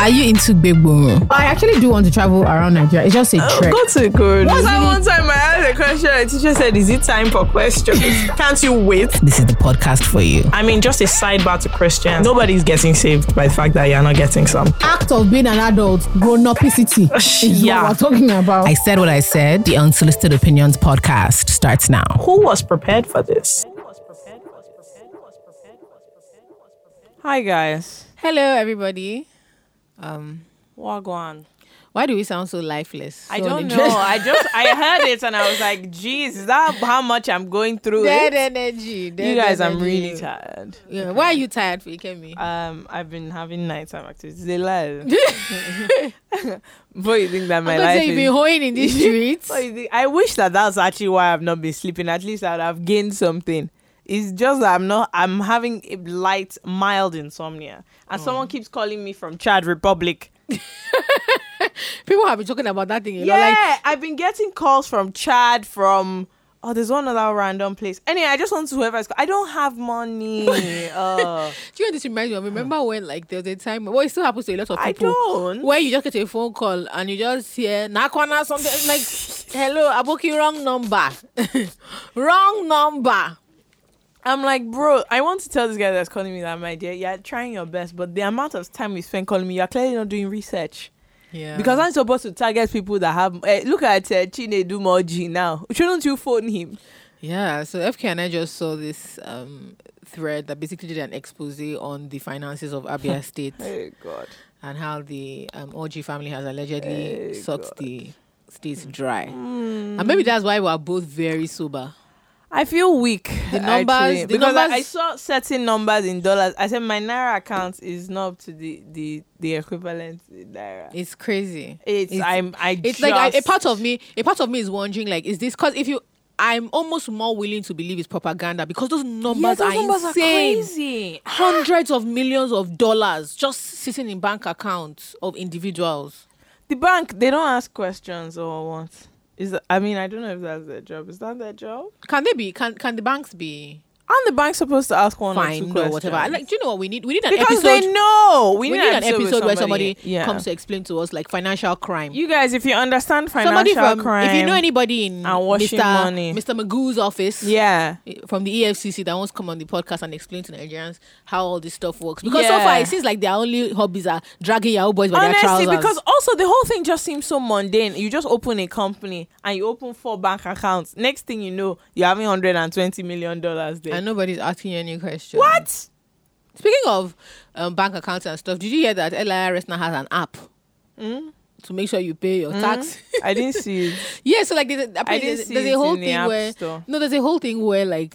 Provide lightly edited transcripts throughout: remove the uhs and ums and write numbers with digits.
Are you into big boom? I actually do want to travel around Nigeria. It's just a trek. Go to good. Was that one time I asked a question and the teacher said, is it time for questions? Can't you wait? This is the podcast for you. I mean, just a sidebar to Christians. Nobody's getting saved by the fact that you're not getting some. Act of being an adult, grown-upicity is what we're talking about. I said what I said. The Unsolicited Opinions podcast starts now. Who was prepared for this? Hi, guys. Hello, everybody. Wagwan. Why do we sound so lifeless? I don't know. I heard it and I was like, geez, is that how much I'm going through? Dead energy. You guys, I'm really tired. Yeah. Why are you tired, Fikemi? I've been having nighttime activities. They lie. But you think that my life you've been hoeing in these streets? I wish that's actually why I've not been sleeping. At least I would have gained something. It's just that I'm having a light, mild insomnia. And someone keeps calling me from Chad Republic. People have been talking about that thing. I've been getting calls from Chad, there's one other random place. Anyway, I just want to whoever's I don't have money. Do you know this reminds me of? Remember when there was a time, it still happens to a lot of people. I don't. Where you just get a phone call and you just hear Nakwana something like, hello, Aboki, wrong number. Wrong number. I'm like, bro, I want to tell this guy that's calling me that, my dear, you're trying your best, but the amount of time we spend calling me, you're clearly not doing research. Yeah. Because I'm supposed to target people that have... look at Chinedu Moji now. Shouldn't you phone him? Yeah, so FK and I just saw this thread that basically did an expose on the finances of Abia State. Oh, God. And how the OG family has allegedly sucked the states dry. And maybe that's why we're both very sober. I feel weak. Because I saw certain numbers in dollars. I said my Naira account is not up to the equivalent in Naira. It's crazy. It's like a part of me is wondering, like, is this because I'm almost more willing to believe it's propaganda because those numbers are insane. Are crazy. Hundreds of millions of dollars just sitting in bank accounts of individuals. The bank, they don't ask questions or what? I don't know if that's their job. Is that their job? Can they be? Can the banks be? Aren't the banks supposed to ask one or two questions? Or whatever. Do you know what we need? We need an because episode. They know. We need an episode where somebody comes to explain to us, like, financial crime. You guys, if you understand financial crime, if you know anybody in Mr. Magoo's office, from the EFCC that wants to come on the podcast and explain to Nigerians how all this stuff works. Because so far it seems like their only hobbies are dragging Yahoo boys by their trousers. Because also the whole thing just seems so mundane. You just open a company and you open 4 bank accounts. Next thing you know, you're having $120 million there. And nobody's asking you any questions. What? Speaking of bank accounts and stuff, did you hear that LIRS now has an app to make sure you pay your tax? I didn't see it. Yeah, so like there's a whole thing where there's a whole thing where like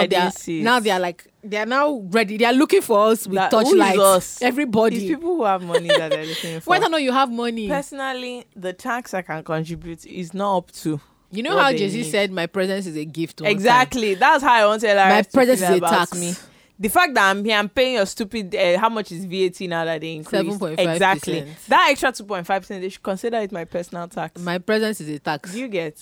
they're now ready. They are looking for us with touchlights. Everybody. These people who have money that they're looking for. Why don't know you have money? Personally, the tax I can contribute is not up to. You know how Jay-Z said, "My presence is a gift." Exactly. That's how I want to tell my presence is a tax. Me. The fact that I'm here, I'm paying your stupid. How much is VAT now that they increased? 7.5%. Exactly. That extra 2.5%, they should consider it my personal tax. My presence is a tax. Do you get?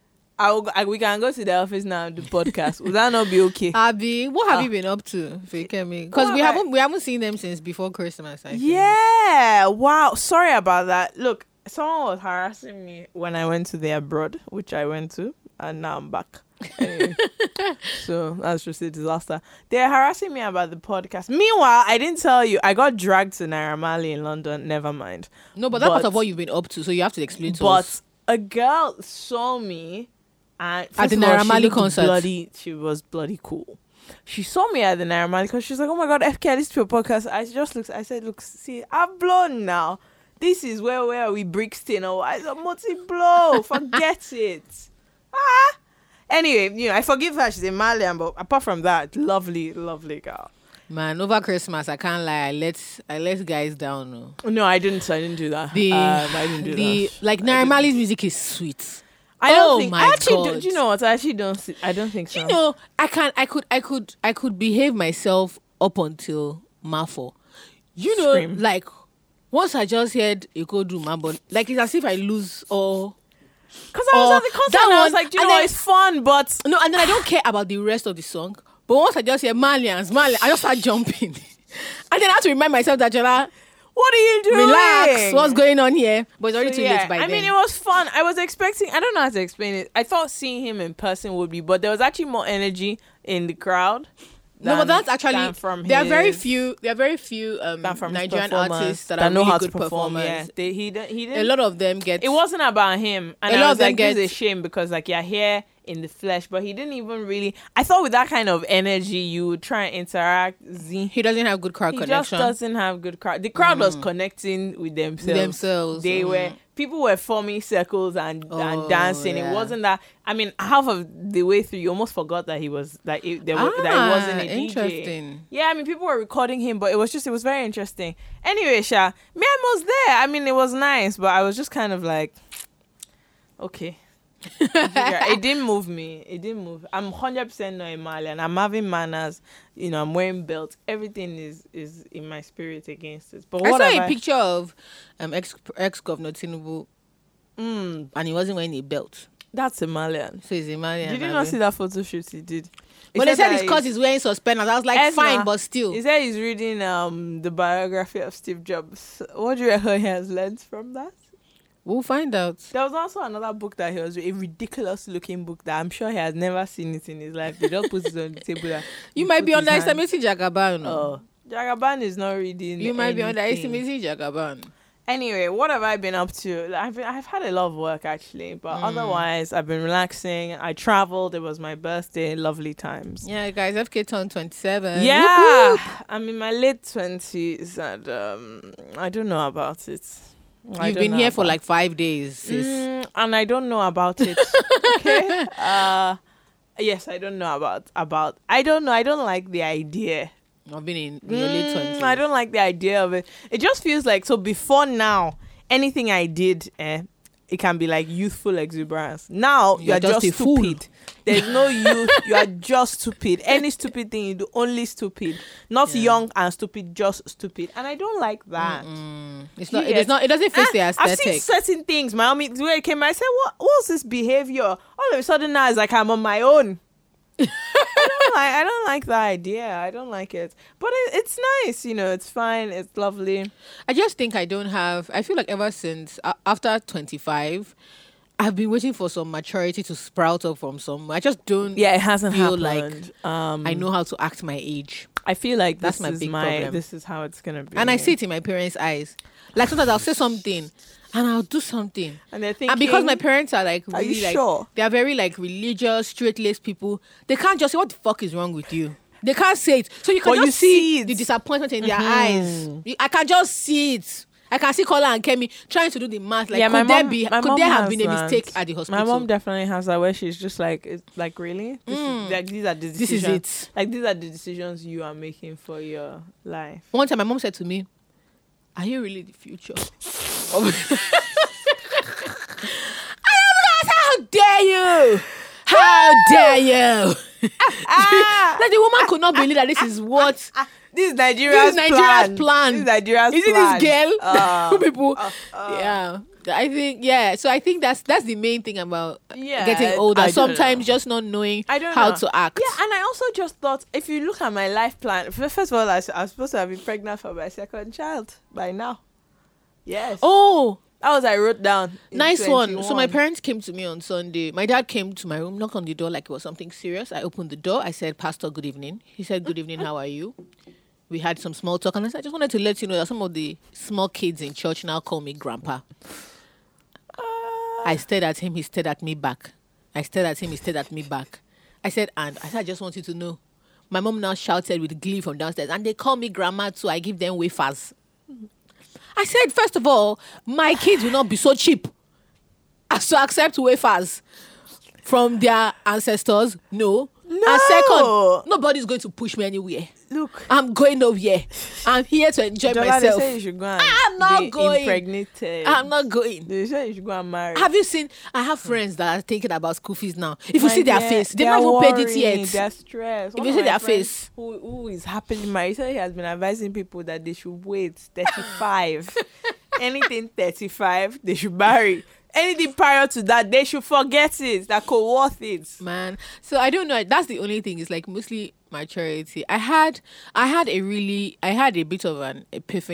We can go to the office now and do podcast. Would that not be okay? Abby, what have you been up to, Fikemi? Because we haven't seen them since before Christmas. I think. Yeah. Wow. Sorry about that. Look. Someone was harassing me when I went to the abroad, which I went to, and now I'm back. Anyway, so that's just a disaster. They're harassing me about the podcast. Meanwhile, I didn't tell you, I got dragged to Naira Marley in London. Never mind. No, but that's part of what you've been up to, so you have to explain to us. But a girl saw me at the Naira Marley concert. She was bloody cool. She saw me at the Naira Marley because she's like, "Oh my God, FK, I listened to your podcast." I said, "Look, see, I've blown now. This is where we Brixton or I said, Moti blow. Forget it." Anyway, I forgive her. She's a Malian, but apart from that, lovely, lovely girl. Man, over Christmas, I can't lie. I let guys down. No, I didn't do that. I didn't do that. Like Naira Marley's music is sweet. I don't think. My God. Do you know what? I actually don't. I don't think so. You know, I could behave myself up until Mafo. You know, Scream. like. Once I just heard Ikodu Mabon, like it's as if I lose all. Because I was at the concert and I was like, it's fun, but... No, and then I don't care about the rest of the song. But once I just hear Malians, I just start jumping. And then I have to remind myself that, Jola, what are you doing? Relax. what's going on here? But it's already too late by then. I mean, it was fun. I was expecting, I don't know how to explain it. I thought seeing him in person would be, but there was actually more energy in the crowd. No, but that's actually from there are very few Nigerian artists that are know really how good to perform. performers. Yeah, he didn't. A lot of them get. It wasn't about him, and A I lot was of them like, this is a shame because like you're here in the flesh, but he didn't even really. I thought with that kind of energy, you would try and interact. He doesn't have good crowd connection. He just doesn't have good crowd. The crowd was connecting with themselves. They were. People were forming circles and dancing. Yeah. It wasn't that. I mean, half of the way through, you almost forgot that he was that it wasn't a DJ. Interesting. Yeah, I mean, people were recording him, but it was very interesting. Anyway, Sha, me, I was there. I mean, it was nice, but I was just kind of like, okay. It didn't move me. It didn't move. I'm 100% not a Malian. I'm having manners. You know, I'm wearing belts. Everything is in my spirit against it. But I saw a picture of ex-governor Tinubu, and he wasn't wearing a belt. That's a Malian. So he's a Malian. Did you not see that photo shoot he did? But they said it's because he's wearing suspenders. I was like, fine, but still. He said he's reading the biography of Steve Jobs. What do you reckon he has learned from that? We'll find out. There was also another book that he was a ridiculous looking book that I'm sure he has never seen it in his life. He just puts it on the table. You might be underestimating Jagaban. Oh, Jagaban is not reading. You might be underestimating Jagaban. Anyway, what have I been up to? I've had a lot of work actually, but otherwise I've been relaxing. I traveled. It was my birthday. Lovely times. Yeah, guys, FK turned 27. Yeah, Whoop, whoop. I'm in my late 20s, and I don't know about it. You've been here for like 5 days, sis. And I don't know about it. Okay. Yes, I don't know about. I don't know. I don't like the idea. I've been in your late 20s. I don't like the idea of it. It just feels like, so before now, anything I did, it can be like youthful exuberance. Now, you're just stupid. Fool. There's no youth. You are just stupid. Any stupid thing you do, only stupid. Not young and stupid, just stupid. And I don't like that. It's not. It doesn't fit the aesthetic. I've seen certain things. My mommy, where it came, I said, what's this behavior? All of a sudden now it's like I'm on my own. I don't like that idea. I don't like it. But it's nice, you know, it's fine, it's lovely. I just think I feel like ever since after 25, I've been waiting for some maturity to sprout up from somewhere. I just don't it hasn't feel happened. like I know how to act my age. I feel like that's my big problem. This is how it's gonna be. And I see it in my parents' eyes. Like sometimes I'll say something and I'll do something. And they're thinking, and because my parents are like really, are you sure? They are very like religious, straight-laced people. They can't just say, what the fuck is wrong with you? They can't say it. So you can just see the disappointment in their eyes. I can just see it. I can see Kola and Kemi trying to do the math. Like, could there have been a mistake at the hospital? My mom definitely has that where she's just like, it's like, really? These are the decisions. This is it. Like, these are the decisions you are making for your life. One time, my mom said to me, "Are you really the future?" How dare you? How dare you? Like the woman could not believe that this is what. This is Nigeria's plan. Is it this girl? People. Yeah. I think, So I think that's the main thing about getting older. Sometimes just not knowing how to act. Yeah, and I also just thought, if you look at my life plan, first of all, I was supposed to have been pregnant for my second child by now. Yes. Oh. That was I wrote down. Nice 21. one. So my parents came to me on Sunday. My dad came to my room, knocked on the door like it was something serious. I opened the door. I said, "Pastor, good evening." He said, "Good evening. How are you?" We had some small talk, and I said, "I just wanted to let you know that some of the small kids in church now call me grandpa." I stared at him. He stared at me back. I stared at him. He stared at me back. I said, "I just want you to know." My mom now shouted with glee from downstairs, "And they call me grandma too. I give them wafers." I said, first of all, my kids will not be so cheap as to accept wafers from their ancestors. No. And second, nobody's going to push me anywhere. Look, I'm going over here. I'm here to enjoy myself. They say you should go and I'm not going. Impregnated. I'm not going. They say you should go and marry. Have you seen? I have friends that are thinking about school fees now. If you see their face, they've not even paid it yet. They're stressed. If you see their face, who is happily married, he has been advising people that they should wait 35. Anything 35, they should marry. Anything prior to that, they should forget it. That could worth it, man. So I don't know. That's the only thing. It's like mostly maturity. I had a bit of an epiphany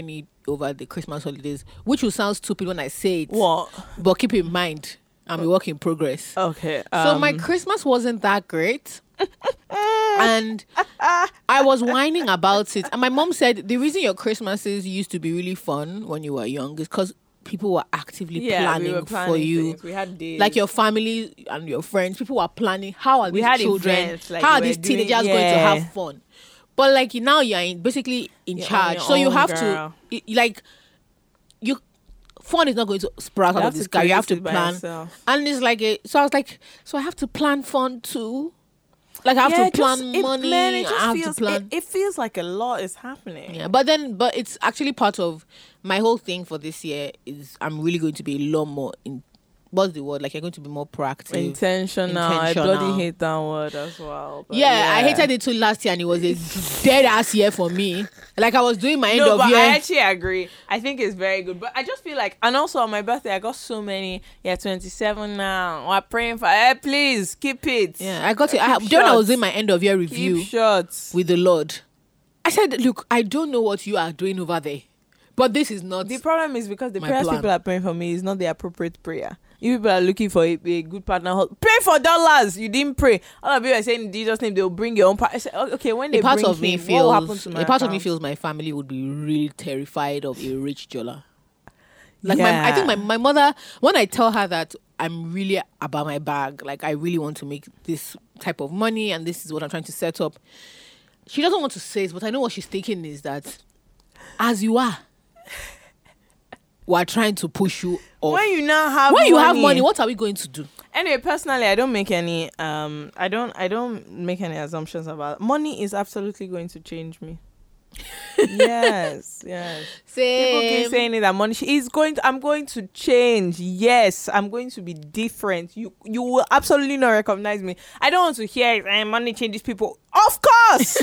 over the Christmas holidays, which will sound stupid when I say it. What? But keep in mind, I'm a work in progress. Okay. So my Christmas wasn't that great. And I was whining about it. And my mom said the reason your Christmases used to be really fun when you were young is because people were actively planning for you. Things. We had days. Like your family and your friends, people were planning how are these had children, events, like how are we these were doing- teenagers going to have fun. But like now you're basically in You're on charge. your So you own, have girl. to like you fun is not going to sprout out of this guy. You have to plan. And it's like so I was like, so I have to plan fun too. Like I have to plan money. Man, it I just have feels, to plan. It feels like a lot is happening. Yeah, but it's actually part of my whole thing for this year is I'm really going to be a lot more what's the word? Like you're going to be more proactive. Intentional. I bloody hate that word as well. But yeah, I hated it too last year and it was a dead ass year for me. Like I was doing my end of but year. I actually agree. I think it's very good. But I just feel like, and also on my birthday, I got so many. Yeah, 27 now. We're praying for, please keep it. Yeah, I got it. When I was doing my end of year review Keep short with the Lord, I said, look, I don't know what you are doing over there, but this is not. The problem is because the my prayers plan. people are praying for me is not the appropriate prayer. You people are looking for a good partner. Pray for dollars. You didn't pray. All of you are saying in Jesus' name they'll bring your own part. I said, okay, when they a part bring of me him, what will happen to my feels a part of me account? feels my family would be really terrified of a rich Jola. Like Yeah. I think my mother, when I tell her that I'm really about my bag, like I really want to make this type of money and this is what I'm trying to set up, she doesn't want to say it, but I know what she's thinking is that as you are, we're trying to push you off. When you now have When you have money, money, what are we going to do? Anyway, personally, I don't make any I don't make any assumptions about money is absolutely going to change me. yes. People keep saying it that money is going to, I'm going to change. Yes, I'm going to be different. You will absolutely not recognize me. I don't want to hear it, money changes people. Of course.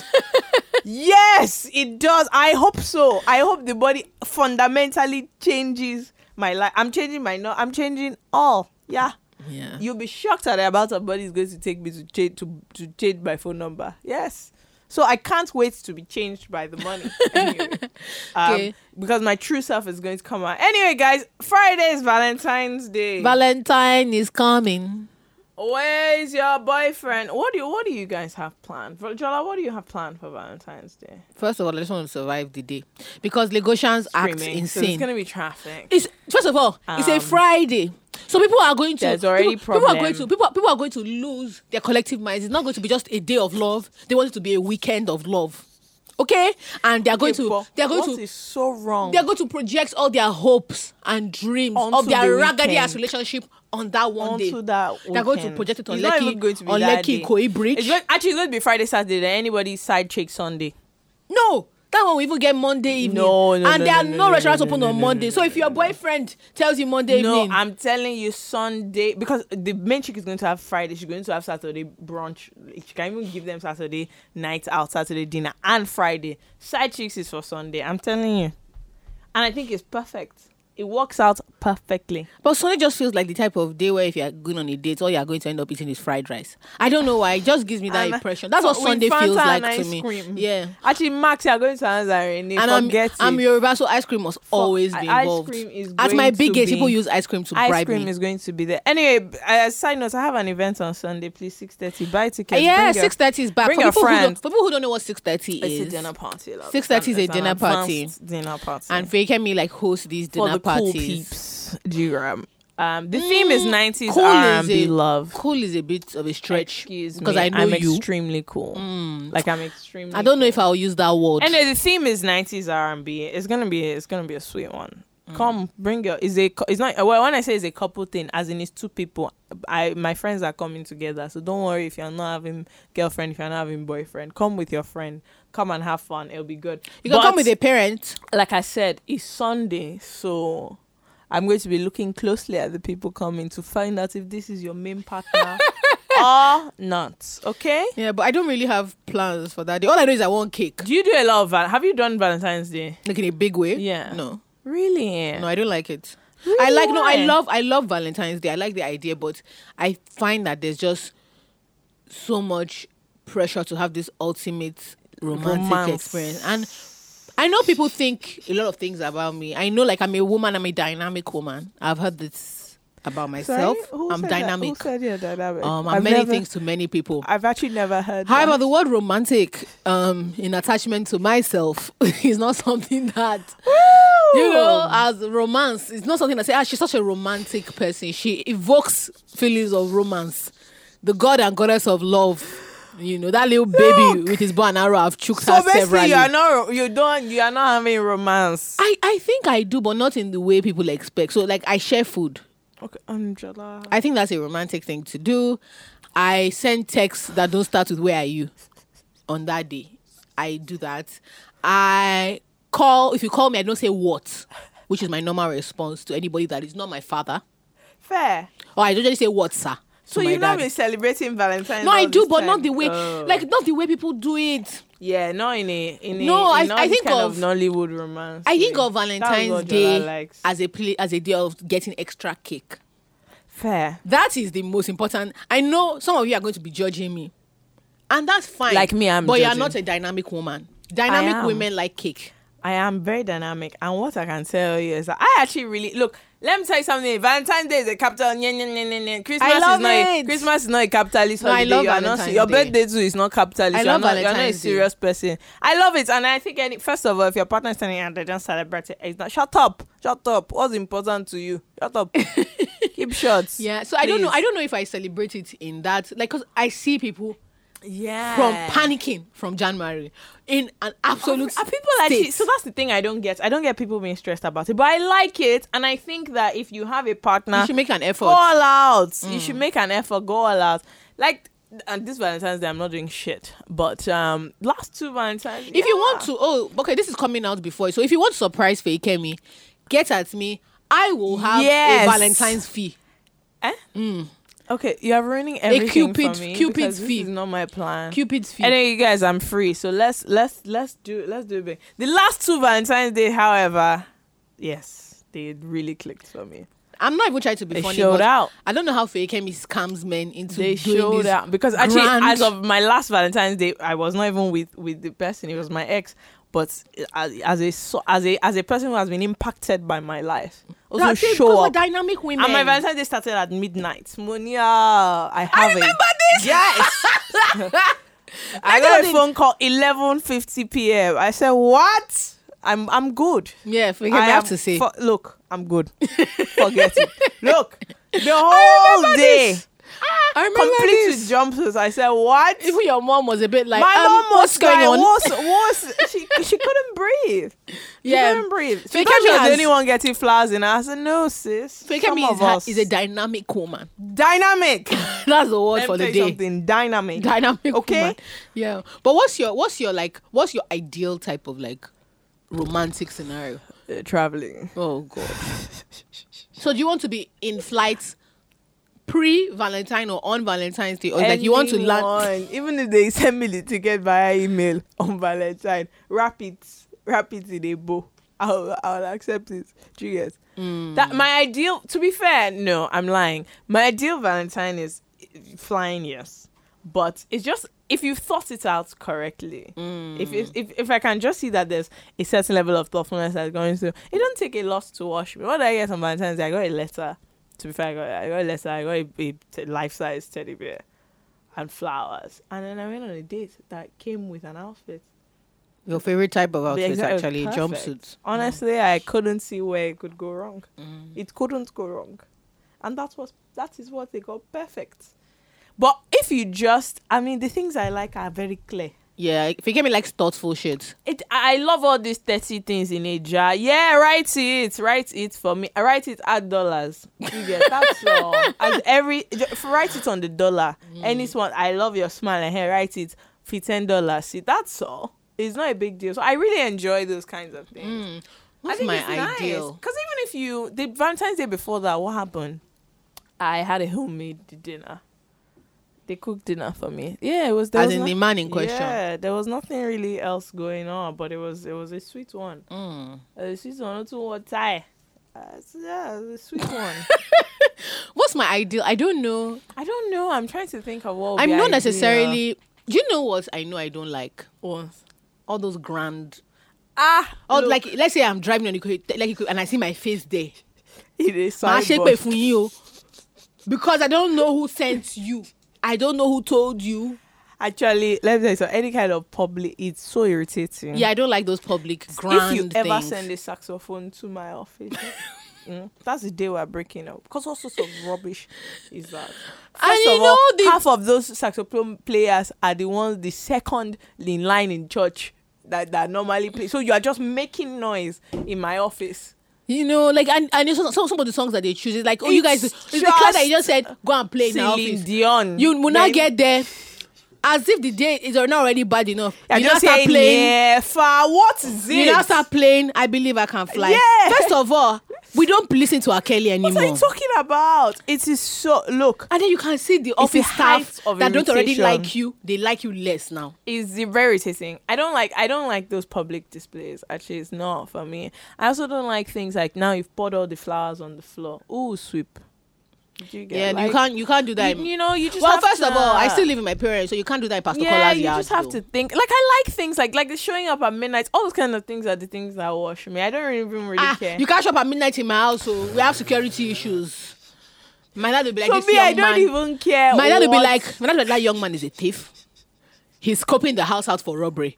Yes, it does. I hope so. I hope the body fundamentally changes my life. I'm changing all. Yeah. Yeah. You'll be shocked at the amount of money is going to take me to change my phone number. Yes. So I can't wait to be changed by the money. Anyway, Okay. because my true self is going to come out. Anyway, guys, Friday is Valentine's Day. Valentine is coming. Where's your boyfriend? What do you guys have planned? Jola, what do you have planned for Valentine's Day? First of all, I just want to survive the day because Lagosians act Screaming. So insane. it's gonna be traffic. It's first of all, it's a Friday, so people are going to. There's already people are problem. going to people are going to lose their collective minds. It's not going to be just a day of love. They want it to be a weekend of love. Okay, and they're going to. What is so wrong? They're going to project all their hopes and dreams Onto of their the raggedy ass weekend. relationship on that one day. Onto that They're going to weekend. project it on It's not even going to be that Lekki day. Koi Bridge. It's going to be Friday, Saturday. Then anybody's side chick Sunday. No, that one will even get Monday evening. No, and there are no, no restaurants no, open no, on no, Monday. no, So if your boyfriend tells you Monday No, evening, I'm telling you Sunday, because the main chick is going to have Friday. She's going to have Saturday brunch. She can even give them Saturday night out, Saturday dinner, and Friday. Side chicks is for Sunday. I'm telling you. And I think it's perfect. It works out perfectly. but Sunday just feels like the type of day where if you're going on a date, all you're going to end up eating is fried rice. I don't know why. It just gives me that And impression. That's what with Sunday Fanta feels and like to ice me. cream. Yeah. Actually, Max, you're going to answer and And I'm Yoruba, so ice cream must always be involved. Ice cream is At my going big to age, be- people use ice cream to Ice bribe cream me. is going to be there. Anyway, side note, I have an event on Sunday. Please, 6:30. Buy tickets. Yeah, Bring your- 6:30 is back. bring For your people, friends. for people who don't know what 6:30 It's a is, dinner party. 6:30 is a It's an dinner party. advanced dinner party. and Fake like host these for dinner the cool parties. peeps. The theme is 90s Cool is R&B a- love. Cool is a bit of a stretch Excuse because me, I know I'm you. extremely cool. Like I'm extremely. I don't know cool. if I'll use that word. Anyway, the theme is 90s R&B. It's gonna be a sweet one. Come, bring your. It's not. Well, when I say it's a couple thing, as in it's two people. My friends are coming together, so don't worry if you're not having girlfriend, if you're not having boyfriend. Come with your friend. Come and have fun. It'll be good. You can But, come with a parent. like I said, it's Sunday, so I'm going to be looking closely at the people coming to find out if this is your main partner or not. Okay? Yeah, but I don't really have plans for that day. All I know is I want cake. Do you do a lot of have you done Valentine's Day? Like in a big way. Yeah. No. Really? No, I don't like it. Really? I Why? love Valentine's Day. I like the idea, but I find that there's just so much pressure to have this ultimate romantic Romance. experience. And I know people think a lot of things about me. I know, like, I'm a woman. I'm a dynamic woman. I've heard this about myself. I'm dynamic. Who said you're dynamic? I'm many things to many people. I've actually never heard. However, that. the word romantic, in attachment to myself, is not something that, you know, as romance. It's not something that say, she's such a romantic person. She evokes feelings of romance. The god and goddess of love. You know, that little baby with his bow and arrow, I've choked her severally. So basically, you are not having romance. I think I do, but not in the way people expect. So, like, I share food. Okay, Angela. I think that's a romantic thing to do. I send texts that don't start with "Where are you?" on that day. I do that. I call. If you call me, I don't say "what," which is my normal response to anybody that is not my father. Fair. Or I don't just say "what, sir." So you've not been celebrating Valentine's? No, I do, but time. not the way, not the way people do it. Yeah, not in a. I think kind of Nollywood romance. I think of Valentine's Day as a day of getting extra cake. Fair. That is the most important. I know some of you are going to be judging me, and that's fine. Like me, but you're not a dynamic woman. Dynamic women like cake. I am very dynamic, and what I can tell you is that I actually really look. Let me tell you something. Valentine's Day is a capital. Christmas is not a capitalist holiday. I love Valentine's Day. Your birthday too is not capitalist. I love Valentine's You're not a serious person. I love it, and I think first of all, if your partner is telling you and they don't celebrate it, it's not. Shut up. What's important to you? Shut up. Keep short. Yeah. So please. I don't know if I celebrate it in that, like, because I see people. Yeah. From panicking from January in an absolute are people actually, so that's the thing I don't get. I don't get people being stressed about it, but I like it, and I think that if you have a partner, you should make an effort. Go all out. You should make an effort. Go all out. Like, and this Valentine's Day, I'm not doing shit. But last two Valentine's. If you want to, okay, this is coming out before. So if you want to surprise Feyikemi, get at me. I will have a Valentine's fee. Okay, you are ruining everything for me. Cupid's fee is not my plan. Cupid's fee. Anyway, you guys, I'm free, so let's do it big. The last two Valentine's Day, however, yes, they really clicked for me. I'm not even trying to be funny. They showed out. I don't know how Feyikemi scams men into They doing showed this out because actually, as of my last Valentine's Day, I was not even with the person. It was my ex. But as a person who has been impacted by my life, also show up. Dynamic women. And my Valentine's Day started at midnight. Monia, I remember this. Yes. I got a phone call 11:50 p.m. I said, "What? I'm good." Yeah, I have to say. Look, I'm good. Forget it. Look, the whole day. I remember complete this. with jumpsuits. I said, "What?" Even your mom was a bit like, my mom was what's going on? She couldn't breathe. She couldn't breathe. She thought she was the only one getting flowers in her. I said, "No, sis. Feyikemi is a dynamic woman. Dynamic. That's the word for the day. Something dynamic. Dynamic. Okay. Woman. Yeah. But what's your ideal type of like romantic scenario? Traveling. Oh God. So do you want to be in flights pre-Valentine or on Valentine's Day, or like you want to land? Even if they send me the ticket via email on Valentine, wrap it in a bow. I'll accept it. Do you get? That my ideal. To be fair, no, I'm lying. My ideal Valentine is flying, yes, but it's just if you thought it out correctly. If I can just see that there's a certain level of thoughtfulness that's going through, it don't take a lot to wash me. What did I get on Valentine's Day? I got a letter. To be fair, I got a letter. I got a life-size teddy bear and flowers. And then I went on a date that came with an outfit. Your favorite type of outfit, actually, jumpsuits. Honestly, I couldn't see where it could go wrong. It couldn't go wrong. And that is what they got perfect. But if you the things I like are very clear. Yeah, if you give me like thoughtful shit. I love all these 30 things in a jar. Yeah, write it for me. I write it at dollars. You get that's all. Write it on the dollar. Any one. I love your smile and hair. Write it for $10. See, that's all. It's not a big deal. So I really enjoy those kinds of things. What's my ideal? Because even if the Valentine's Day before that, what happened? I had a homemade dinner. They cooked dinner for me. Yeah, it was. As in the man in question. Yeah, there was nothing really else going on, but it was a sweet one. A sweet one, not too what tie. Yeah, a sweet one. What's my ideal? I don't know. I'm trying to think of what. I'm not necessarily. Do you know what I know I don't like? What? All those grand. Or look, like, let's say I'm driving on the and I see my face there. it is Ma ṣe signboard. pè fún yín o. Because I don't know who sent you. I don't know who told you. Actually, let me tell you, so any kind of public, it's so irritating. Yeah, I don't like those public grand If you ever things. send a saxophone to my office, that's the day we're breaking up. Because all sorts of rubbish is that. And First you of know all, the- half of those saxophone players are the ones, the second in line in church that normally play. So you are just making noise in my office. You know, like, and some of the songs that they choose is like, oh, you guys, it's the class that you just said, go and play in the Celine office. Dion. You will not Then get there as if the day is not already bad enough. you're You now just start saying, playing. yeah, what is it? You now start playing, I Believe I Can Fly. Yeah. First of all, we don't listen to R. Kelly anymore. What are you talking about? It is so, look, And then you can see the It's office the height staff of that don't already irritation. like you. They like you less now. is very irritating. I don't like those public displays. Actually, it's not for me. I also don't like things like, now you've poured all the flowers on the floor. Ooh, sweep. Do you get, Yeah, like, you can't do that. you know, you just Well, have first to, of all, I still live with my parents, so you can't do that in Pastor yeah, Cola's you yard. just have though. to think. Like, I like things like the showing up at midnight. All those kind of things are the things that wash me. I don't even really care. You can't shop at midnight in my house, so we have security issues. My dad will be like, So this me, young I don't man. even care. My dad will be what- like, that young man is a thief. He's scoping the house out for robbery.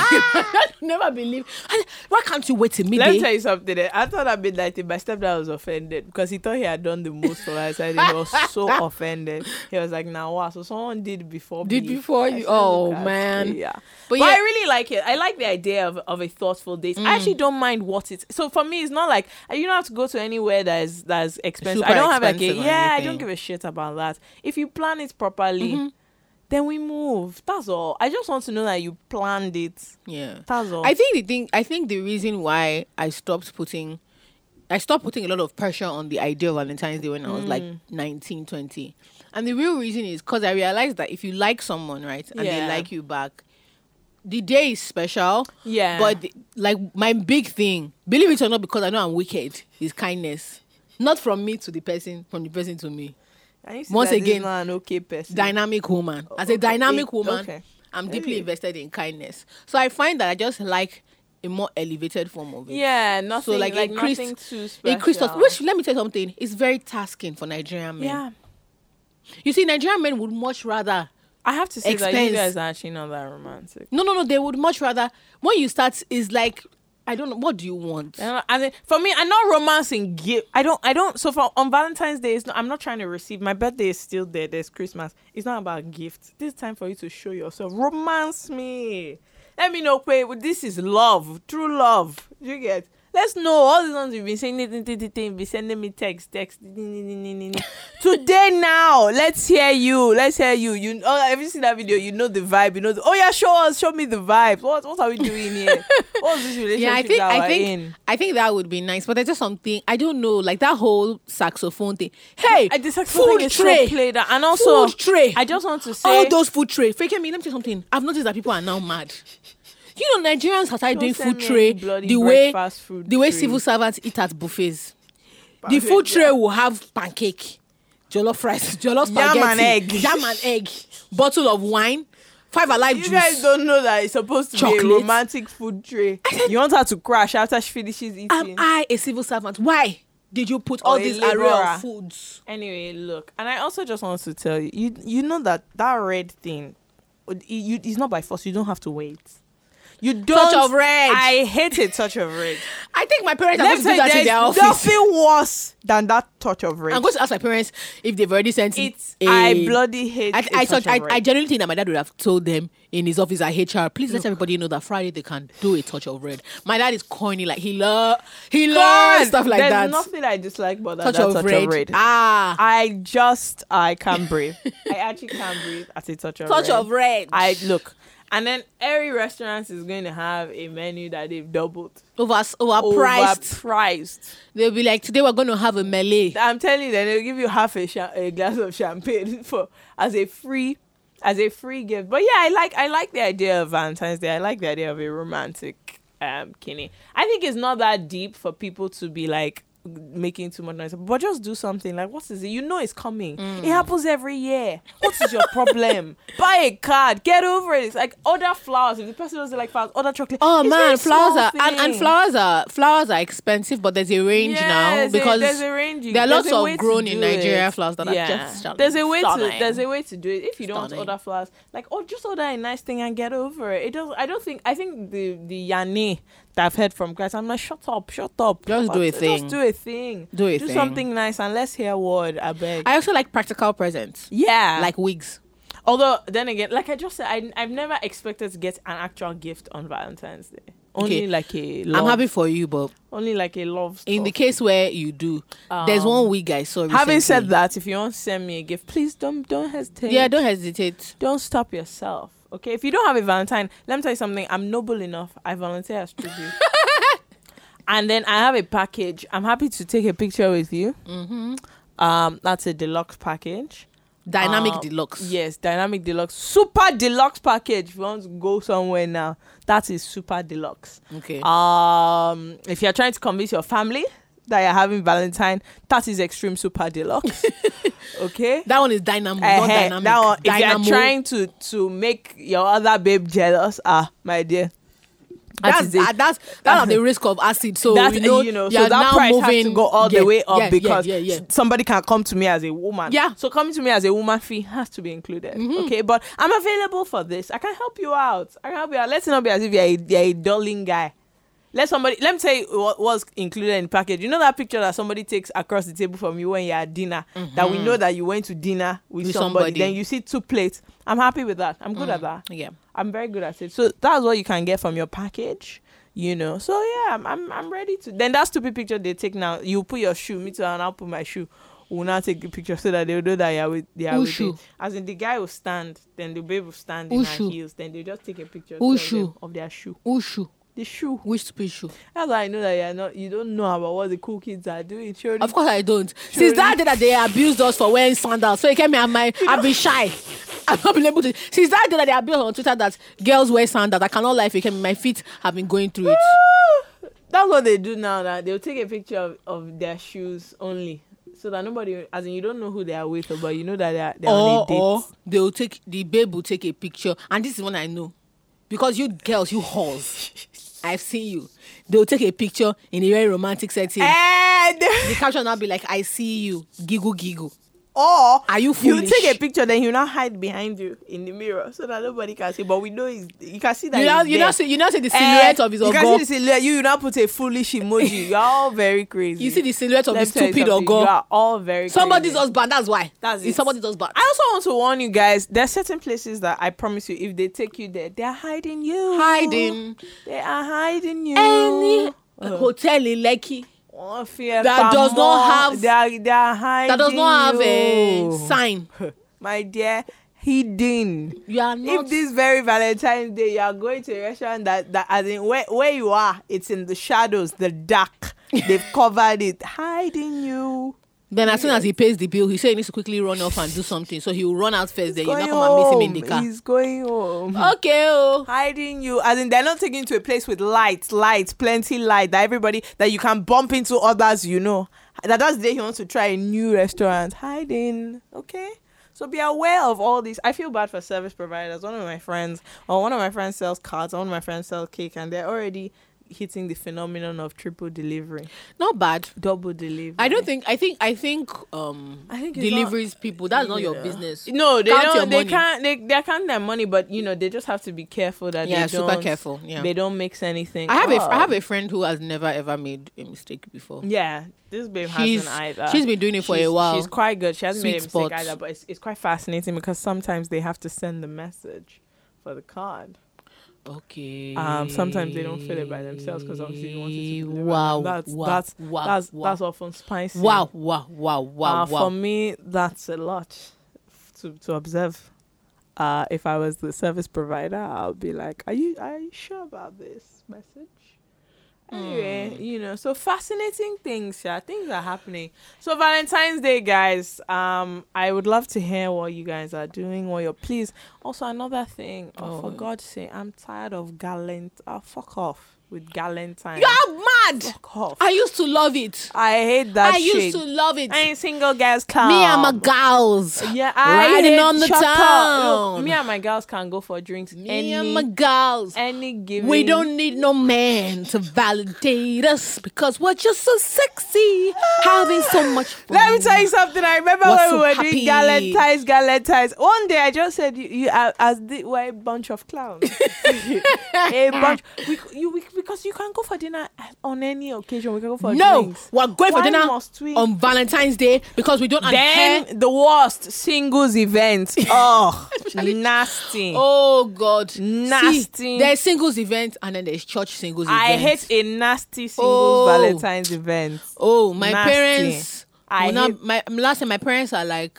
Like, never believe. Why can't you wait till Let me midday? tell you something. I thought at midnight, my stepdad was offended because he thought he had done the most for us. And he was so offended. He was like, "Now what? So someone did before Did me." before I you? said, Oh, "Look at man. you." Yeah. But But yeah. I really like it. I like the idea of a thoughtful date. I actually don't mind what it's. So for me, it's not like you don't have to go to anywhere that's expensive. Super I don't have like expensive or I anything. don't give a shit about that. If you plan it properly, then we move. That's all. I just want to know that you planned it. Yeah. That's all. I think the reason why I stopped putting a lot of pressure on the idea of Valentine's Day when I was like 19, 20. And the real reason is because I realized that if you like someone, right, and they Yeah. like you back, the day is special. Yeah. But like my big thing, believe it or not, because I know I'm wicked, is kindness. Not from me to the person, from the person to me. And you see once that this again, is not an okay person. Dynamic woman. As a Okay. dynamic woman, Okay. I'm deeply Really? invested in kindness. So I find that I just like a more elevated form of it. Yeah, nothing So like, like nothing too special. In Christoph, which let me tell you something, it's very tasking for Nigerian men. yeah, You see, Nigerian men would much rather I have to say that you Expense. guys are actually not that romantic. no, they would much rather when you start is like, I don't know, what do you want? For me, I'm not romancing gift. I don't. So for on Valentine's Day, I'm not trying to receive. My birthday is still there. There's Christmas. It's not about gifts. This is time for you to show yourself. Romance me. Let me know. Wait, this is love, true love. You get. Let's know all the ones you've been saying. Be sending me text. Today now, let's hear you. You have you seen that video? You know the vibe. You know. Oh yeah, show me the vibe. What are we doing here? What's this relationship Yeah, that we're in? I think that would be nice, but there's just something I don't know, like that whole saxophone thing. Hey, The saxophone food is tray, so played out. And also, food tray. I just want to say, all those food tray. Fake me. Let me tell you something. I've noticed that people are now mad. You know, Nigerians have started Don't doing send food me tray any bloody the way breakfast food the way tray. civil servants eat at buffets. The Pancake, food tray yeah. will have pancake, jollof rice, jollof Yam spaghetti, and egg. jam and egg, bottle of wine, 5 Alive you juice. guys don't know that it's supposed to be Chocolate. a romantic food tray. You want her to crash after she finishes eating. Am I a civil servant? Why did you put Or all a this array labourer. of foods? Anyway, look, and I also just want to tell you, you know that red thing, it's not by force. You don't have to wait. You don't. Touch of red. I hate a touch of red. I think my parents are Let's going to do say that in their there's office. nothing worse than that touch of red. I'm going to ask my parents if they've already sent It's a- I bloody hate. I genuinely think that my dad would have told them in his office at HR, please let everybody know that Friday they can do a touch of red. My dad is corny, like he loves stuff like There's that. nothing I dislike about that touch touch of red. of red. Ah, I can't breathe. I actually can't breathe at a touch of touch red. of red. I look. And then every restaurant is going to have a menu that they've doubled. overpriced. Overpriced. They'll be like, today we're going to have a melee. I'm telling you, then they'll give you half a glass of champagne as a free gift. But yeah, I like the idea of Valentine's Day. I like the idea of a romantic kidney. I think it's not that deep for people to be like, making too much noise. But just do something. Like, what is it? You know it's coming. It happens every year. What is your problem? Buy a card. Get over it. It's like order flowers. If the person doesn't like flowers, order chocolate. Oh It's man, very flowers small are and thing. flowers are expensive, but there's a range now Yes, because there's a range. there are There's lots a way of to grown in do Nigeria it. flowers that are just stunning. There's a way Stunning. to do it. If you don't want to Stunning. order flowers, like just order a nice thing and get over it. It does. I think the Yane that I've heard from guys, I'm like, shut up. Just do a thing. Just do a thing. Do a Do thing. something nice and let's hear a word. I beg. I also like practical presents, Yeah. like wigs. Although then again, like I just said, I've never expected to get an actual gift on Valentine's Day. Only Okay. like a love. I'm happy for you, but Only like a love. in the stuff. case where you do, there's one wig I saw recently. Having said that, if you want to send me a gift, please don't hesitate. yeah, don't hesitate. Don't stop yourself. Okay, if you don't have a Valentine, let me tell you something. I'm noble enough. I volunteer as tribute. And then I have a package. I'm happy to take a picture with you. That's a deluxe package. Dynamic deluxe. Yes, dynamic deluxe, super deluxe package. If you want to go somewhere now, that is super deluxe. Okay. If you're trying to convince your family that you're having Valentine, that is extreme super deluxe. Okay. That one is dynamo, not dynamic. That one, if Dynamo. you're trying to make your other babe jealous, my dear, That's at the risk of acid. So that you know, so you're that now price moving, has to go all the way up because yeah. somebody can come to me as a woman. Yeah. So coming to me as a woman fee has to be included. Okay, but I'm available for this. I can help you out. Let's not be as if you're a darling guy. Let me tell you what was included in the package. You know that picture that somebody takes across the table from you when you're at dinner, that we know that you went to dinner with somebody. Then you see 2 plates. I'm happy with that. I'm good at that. Yeah. I'm very good at it. So that's what you can get from your package, you know. So yeah, I'm ready to. Then that stupid picture they take now. You put your shoe, me too, and I'll put my shoe. We'll now take the picture so that they'll know that you're with shoe? it. As in the guy will stand, then the babe will stand Who in shoe? her heels. Then they just take a picture Who to them shoe? of their shoe. Who shoe? The shoe. Which stupid shoe? That's how I know that you don't know about what the cool kids are doing. Surely. Of course I don't. Since that day that they abused us for wearing sandals, so you came here, I've been shy. I've not been able to. Since that day that they abused on Twitter that girls wear sandals, I cannot lie. If you came, my feet have been going through it. That's what they do now. That they'll take a picture of their shoes only, so that nobody, as in you don't know who they are with, but you know that they're on a date. Or the babe will take a picture, and this is one I know, because you girls, you whores, I've seen you. They'll take a picture in a very romantic setting. And The caption will be like, "I see you, giggle giggle." or Are you you foolish? take a picture, then you now hide behind you in the mirror so that nobody can see. But we know you can see that You now see the silhouette of his You ogo. can see the silhouette. You now put a foolish emoji. You're all very crazy. You see the silhouette of Let the me tell you stupid something. You ogo. are all very Somebody's crazy. husband. That's why. That's It's it. somebody's husband. I also want to warn you guys. There are certain places that I promise you, if they take you there, they are hiding you. Hiding They are hiding you. any hotel in Lekki Oh, fear that does not have- They are hiding. that does not have a you. sign. My dear, hidden. You are not. If this very Valentine's Day you are going to a restaurant that as in where you are, it's in the shadows, the dark. They've covered it, hiding you. Then as soon as he pays the bill, he said he needs to quickly run off and do something. So he will run out first. Then you not come and meet him in the car. He's going home. Okay. Oh. Hiding you, as in they're not taking you to a place with light, plenty light, that everybody, that you can bump into others, you know. That's the day he wants to try a new restaurant. Hiding, okay? So be aware of all these. I feel bad for service providers. One of my friends sells cards, one of my friends sells cake, and they're already hitting the phenomenon of triple delivery, Not bad. double delivery. I think it's deliveries people, that's not your Yeah. business. No, they Count your don't. They money. can't. They count their money, but you know they just have to be careful that Yeah, they don't. super careful. Yeah. They don't mix anything. I up. have a friend who has never ever made a mistake before. Yeah, this babe She's hasn't either. she's been doing it for a while. She's quite good. She hasn't made a Sweet mistake spot. either, but it's quite fascinating because sometimes they have to send the message for the card. Okay. Sometimes they don't fill it by themselves because obviously you want it to be delivered. Wow. That's often spicy. Wow. For me, that's a lot to observe. If I was the service provider, I'll be like, are you sure about this message? Anyway, you know, so fascinating things, yeah. Things are happening. So Valentine's Day, guys. I would love to hear what you guys are doing, what you're please. Also, another thing, for God's sake, I'm tired of gallant. Fuck off with Galentine. You're mad. Fuck off. I used to love it. I hate that I shit. used to love it. I ain't single girls come. Me and my gals. Yeah, riding on the shut up. town. Look, me and my girls can go for drinks. Me and my gals. Any given. We don't need no man to validate us because we're just so sexy, having so much fun. Let me tell you something. I remember We're when so we were happy. doing Galentine's. One day I just said, you we're a bunch of clowns. A bunch. Because you can go for dinner on any occasion. We can go for drinks. We're going for Why dinner must we? on Valentine's Day because we don't adhere. Then the worst singles event. Oh, nasty. Oh God, Nasty. See, there's singles event and then there's church singles event. I hate a nasty singles Valentine's event. Oh, my Nasty. parents. I hate- my last time my parents are like,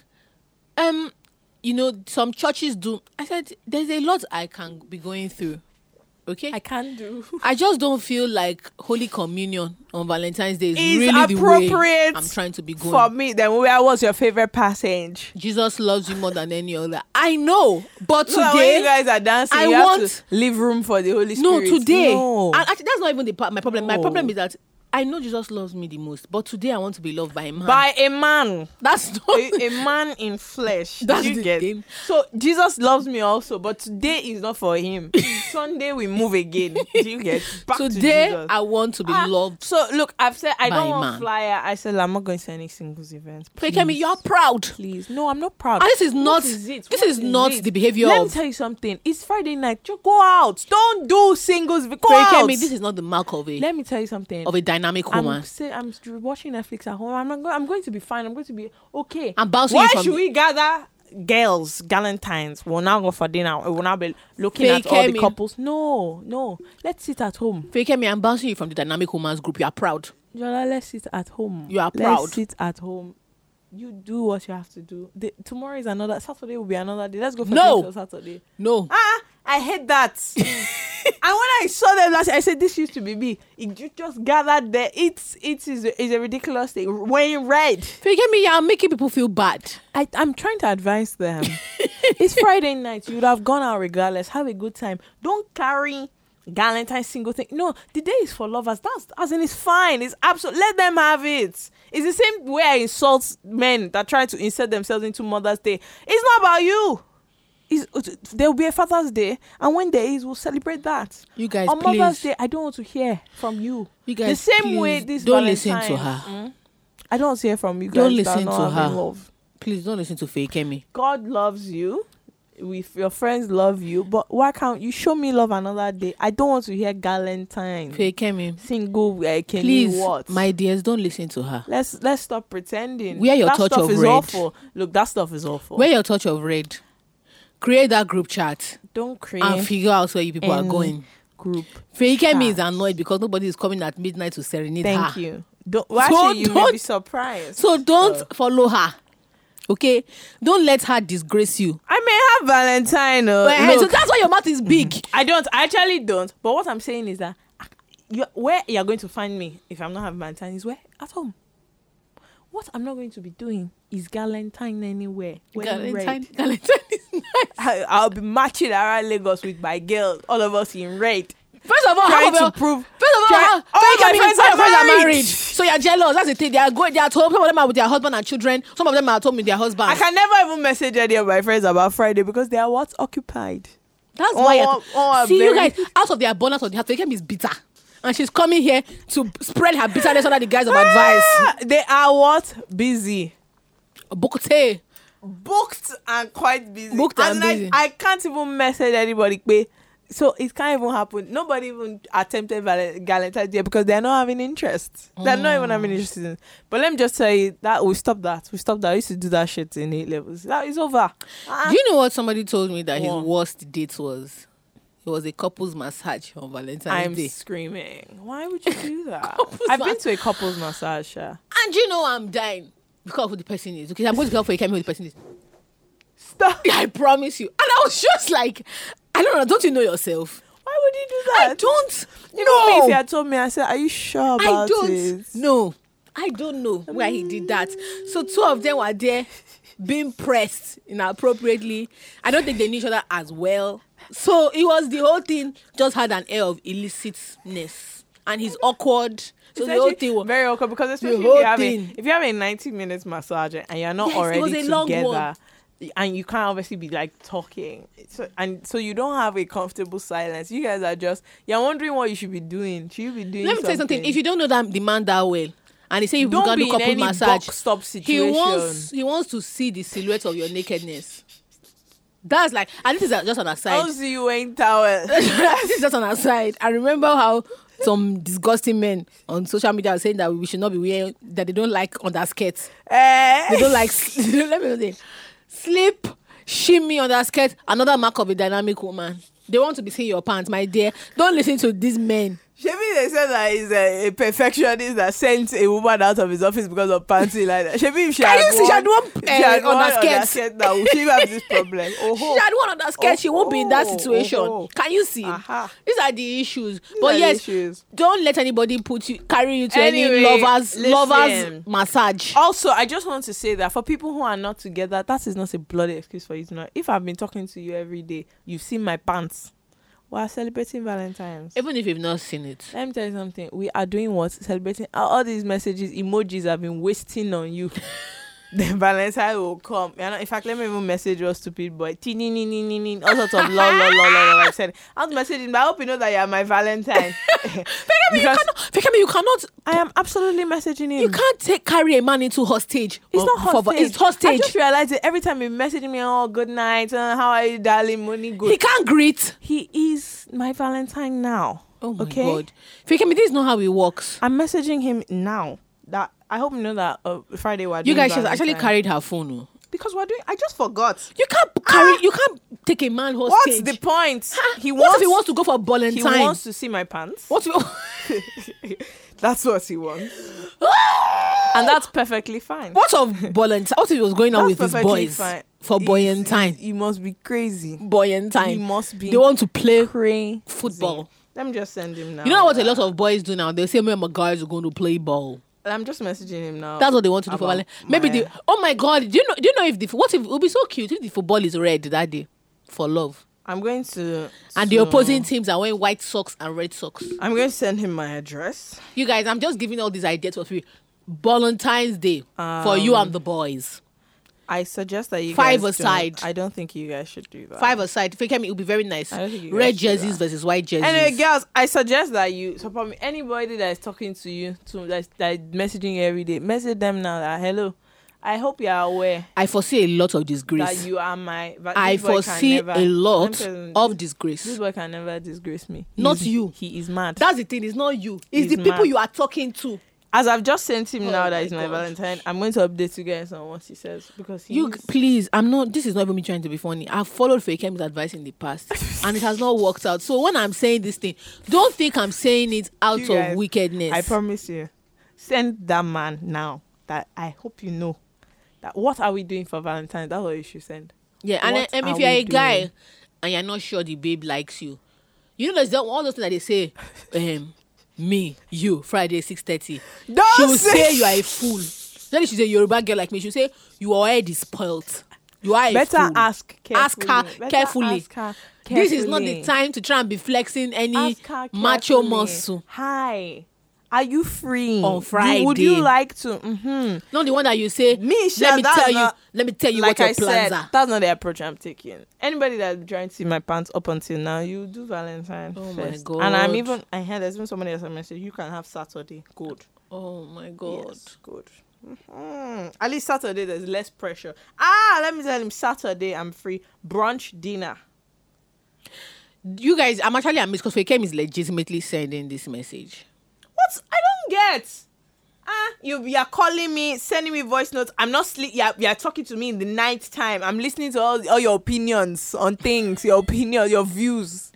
some churches do. I said there's a lot I can be going through. Okay, I can't do. I just don't feel like Holy Communion on Valentine's Day is It's really the way appropriate I'm trying to be going. For me, then where was your favorite passage? Jesus loves you more than any other. I know, but So when today you guys are dancing, I you have want- to leave room for the Holy no, Spirit. today. No. And actually, that's not even my problem. My No. problem is that I know Jesus loves me the most, but today I want to be loved by a man. By a man. That's not. A man in flesh. That's Did you the get? thing. So Jesus loves me also, but today is not for him. Sunday we move again. Do you get? Back to Today Jesus. I want to be loved. So look, I've said I by don't a want man. flyer. I said I'm not going to any singles events. Fekemi, you're proud. Please. No, I'm not proud. And this is What not. is it? This What is not it? the behavior Let me of. tell you something. It's Friday night. Just go out. Don't do singles. Go out. Fekemi, this is not the mark of a Let me tell you something. of a dynamic woman. I'm watching Netflix at home. I'm going to be fine. I'm going to be okay. I'm bouncing Why you from should the- we gather girls, Galentines? We'll now go for dinner. We'll now be looking at all the Fekemi. couples. No. Let's sit at home. Fekemi, I'm bouncing you from the dynamic woman's group. You are proud. Jola, let's sit at home. You are proud. Let's sit at home. You do what you have to do. Tomorrow is another. Saturday will be another day. Let's go for No. drinks on Saturday. No. I hate that. And when I saw them last, I said, "This used to be me." You just gathered there. It's a ridiculous thing. Wearing red. Fekemi, you're making people feel bad. I'm trying to advise them. It's Friday night. You would have gone out regardless. Have a good time. Don't carry Galentine single thing. No, the day is for lovers. That's as in it's fine. It's absolute. Let them have it. It's the same way I insult men that try to insert themselves into Mother's Day. It's not about you. There will be a Father's Day, and when there is, we'll celebrate that. You guys, On please. Mother's Day, I don't want to hear from you. You guys, the same please, way this don't Valentine, listen to her. I don't want to hear from you guys. Don't that are listen not to having her. love. Please don't listen to Fekemi. God loves you. Your friends love you, but why can't you show me love another day? I don't want to hear Galentine. Fekemi, Single, can please, you what? my dears, don't listen to her. Let's stop pretending. Wear your that touch stuff of is red. awful. Look, that stuff is awful. Wear your touch of red. Create that group chat Don't create and figure out where you people are any going. group. Fekemi chat. is annoyed because nobody is coming at midnight to serenade her. Thank you. Actually, you may don't- be surprised. So don't follow her. Okay? Don't let her disgrace you. I may have Valentine. So Look, that's why your mouth is big. I actually don't. But what I'm saying is that where you're going to find me if I'm not having Valentine is where? At home. What I'm not going to be doing is Galentine anywhere. Wearing red. Galentine is nice. I'll be marching around Lagos with my girls, all of us in red. First of all, Trying half of to prove. First of all, Try- all all my my friends friends are are married. married. So you're jealous. That's the thing. They are going. They are at home. Some of them are with their husband and children. Some of them are at home with their husband. I can never even message any of my friends about Friday because they are what? Occupied. That's why. See, you very- guys, out of the abundance of the heart, Fekemi is bitter, and she's coming here to spread her bitterness under the guise of advice. They are what? Busy. Bokote. Booked and quite busy. Booked and I- busy. I can't even message anybody. Babe. So it can't even happen. Nobody even attempted Valentine's Day because they're not having interest. They're not even having interest in it. But let me just tell you that we stopped that. I used to do that shit in 8 levels. That is over. Do you know what somebody told me that his What? worst date was? It was a couple's massage on Valentine's I'm Day. screaming. Why would you do that? Couples I've been to a couple's massage. Yeah. And you know I'm dying because of who the person is. Okay, I'm going to tell Fekemi who the person is. Stop. I promise you. And I was just like, I don't know. Don't you know yourself? Why would you do that? I don't. You know me, if No. you had told me, I said, are you sure I about don't. it? No. I don't know why he did that. So 2 of them were there being pressed inappropriately. I don't think they knew each other as well. So it was the whole thing just had an air of illicitness. And he's awkward. So It's the whole actually thing was very awkward because especially whole if you have a 90 minutes massage and you're not Yes, it was already a long together one. and you can't obviously be like talking, so you don't have a comfortable silence. You guys are just you're wondering what you should be doing. Should you be doing? Let me tell you something. If you don't know that the man that well, and he say you don't can be do in couple any massage, box stop he situation. wants to see the silhouette of your nakedness. That's like, and this is just an aside. I'll see you wearing towel. This is just an aside. I remember how some disgusting men on social media are saying that we should not be wearing, that they don't like underskirts. They don't like, let me say, slip, shimmy underskirt, another mark of a dynamic woman. They want to be seeing your pants, my dear. Don't listen to these men. Shebi, they said that he's a perfectionist that sent a woman out of his office because of panty like that. Shebi, if she had one underskirt now, she would have this problem. She had one underskirt, she won't be in that situation. Can you see? Aha. These are the issues. These But are the yes, issues. don't let anybody carry you to Anyway, any lovers listen. massage. Also, I just want to say that for people who are not together, that is not a bloody excuse for you to not. If I've been talking to you every day, you've seen my pants. We are celebrating Valentine's. Even if you've not seen it. Let me tell you something. We are doing what? Celebrating. All these messages, emojis have been wasting on you. Then Valentine will come. In fact, let me even message your stupid boy. All sorts of lol. I said, I'll message him, but I hope you know that you are my Valentine. You cannot. I am absolutely messaging him. You can't carry a man into hostage. It's not hostage. It's hostage. I just realized it every time he messaging me, oh, good night, how are you, darling, money, good. He can't greet. He is my Valentine now. Oh my okay? God. Fikemi, this is not how it works. I'm messaging him now. That I hope you know that Friday we're You doing guys should Valentine. actually carried her phone. Oh. Because we're doing. I just forgot. You can't carry. You can't take a man hostage. What's the point? What if he wants to go for Valentine? He wants to see my pants. What? If, That's what he wants. And that's perfectly fine. what of Valentine? What if he was going on with his boys for Valentine? You must be crazy. Valentine. He must be. They want to play crazy. football. Let me just send him now. You know what a lot of boys do now? They say, "Me and my guys are going to play ball." I'm just messaging him now. That's what they want to do for Valentine. Maybe oh my God, do you know if what if it would be so cute if the football is red that day for love? I'm going to And the opposing teams are wearing white socks and red socks. I'm going to send him my address. You guys, I'm just giving all these ideas for free. Valentine's Day for you and the boys. I suggest that you Five guys aside. I don't think you guys should do that. 5 aside. Fikemi, it would be very nice. I don't think you guys Red should do jerseys versus white jerseys. Anyway, girls, I suggest that you support me. Anybody that is talking to you, that messaging you every day, message them now that hello. I hope you are aware I foresee a lot of disgrace. that you are my. I foresee a lot of disgrace. This boy can never disgrace me. Not you. He is mad. That's the thing. It's not you. It's He's the people mad. you are talking to. As I've just sent him now Oh that my it's my God. Valentine, I'm going to update you guys on what he says because Please, I'm not. This is not even me trying to be funny. I've followed Fikemi's advice in the past, and it has not worked out. So when I'm saying this thing, don't think I'm saying it out You guys, of wickedness. I promise you, send that man now. That I hope you know that what are we doing for Valentine? That's what you should send. Yeah, and What if are you're we a guy doing? and you're not sure the babe likes you, you know there's all those things that they say, me, you, Friday 6:30. Don't She will say- say you are a fool. Then she's a Yoruba girl like me. She'll say you are already spoiled. You are a Better fool. ask carefully. Ask her Better carefully. ask her This is not the carefully. time to try and be flexing any Ask her macho carefully. muscle. Hi, are you free On Friday? Would you like to? Mm-hmm. Not the one that you say. Me, let me that's tell you. not- Let me tell you Like what your I plans said, are. that's not the approach I'm taking. Anybody that's trying to see my pants up until now, you do Valentine Oh my first. God. And I heard there's even somebody else I messaged. You can have Saturday. Good. Oh my God. Yes, good. At least Saturday there's less pressure. Let me tell him Saturday I'm free. Brunch dinner. You guys, I'm actually amazed because Fakem is legitimately sending this message. What? I don't get. You are calling me, sending me voice notes. I'm not sleep. You are talking to me in the night time. I'm listening to all your opinions on things, your opinion, your views.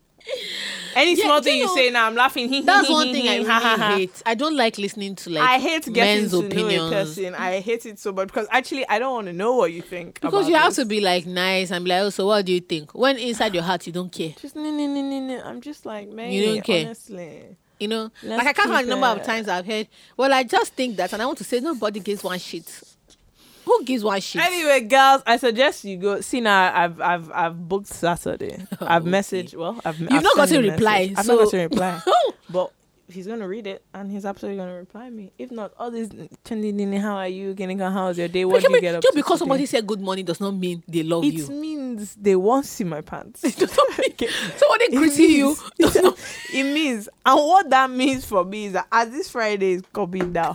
Any Yeah, small do thing you you know, say now, I'm laughing. That's one thing I really hate. I don't like listening to like I hate getting men's to know a opinions. person. I hate it so much because actually I don't want to know what you think. Because about you have this. to be like nice and be like, oh, so what do you think? When inside your heart you don't care. Just no. I'm just like, man. You don't care. Honestly, You know, Let's like I can't count keep the number of it. times I've heard. Well, I just think that, and I want to say nobody gives one shit. Who gives one shit? Anyway, girls, I suggest you go. See now, I've booked Saturday. I've Okay. messaged. Well, I've You've not sent gotten him a reply, message. I've so- not gotten a reply. But he's gonna read it, and he's absolutely gonna reply me. If not, all this Chandini, how are you? How was your day? What do you get up just to because today? somebody said good morning does not mean they love It you. means they won't see my pants. Somebody It greeting you. means- it means, and what that means for me is that as this Friday is coming down,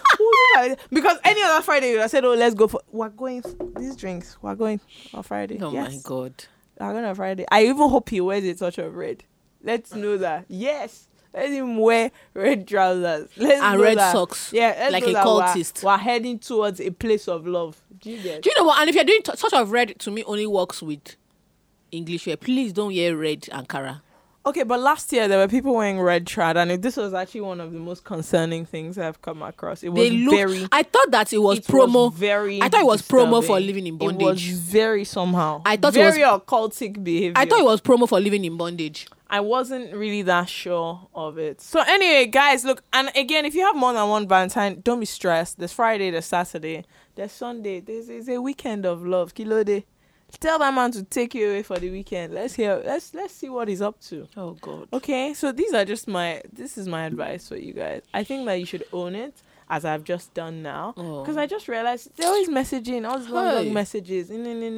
because any other Friday I said, oh, let's go for, we're going these drinks. We're going on Friday. Oh Yes, my God. we're going on Friday. I even hope he wears a touch of red. Let's know that. Yes. Let him wear red trousers. Let's And know red that- socks, Yeah, let's like know a that cultist. We're heading towards a place of love. Do you get? Do you know what? And if you're doing touch of red, to me only works with English wear. Please don't wear red Ankara. Okay, but last year there were people wearing red trad, and this was actually one of the most concerning things I've come across. It was They look. very. I thought that it was It promo. was very. I thought it was promo for disturbing. living in It was bondage. very somehow. I thought it was- very occultic behavior. I thought it was promo for living in bondage. I wasn't really that sure of it. So anyway, guys, look, and again, if you have more than one Valentine, don't be stressed. There's Friday, there's Saturday, there's Sunday. There's a weekend of love. Kilo day. Tell that man to take you away for the weekend. Let's see what he's up to. Oh God. Okay, so this is my advice for you guys. I think that you should own it, as I've just done now, Oh. because I just realized they're always messaging, all these long Hey. messages.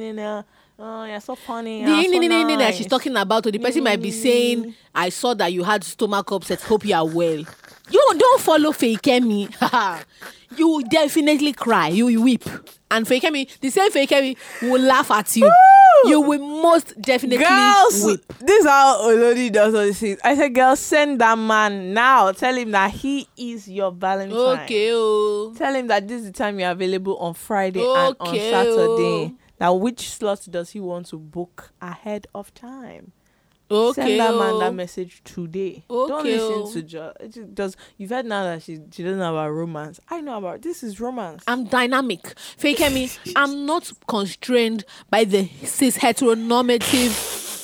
Oh, you're so funny. The you're so that nice. she's talking about, or the person might be saying, "I saw that you had stomach upset. Hope you are well." You don't follow Fakemi. You will definitely cry. You will weep, and Fakemi, the same Fakemi, will laugh at you. You will most definitely Girls, weep. this is how Olodi does all these things. I said, girls, send that man now. Tell him that he is your Valentine. Okay, oh. Tell him that this is the time you're available on Friday and on Okay, Saturday. Now, which slot does he want to book ahead of time? Okay, Send that man oh. that message today. Don't Okay, oh. listen to does. You've heard now that she doesn't know about romance. I know about this is romance. I'm dynamic. Fakemi, I'm not constrained by the cis heteronormative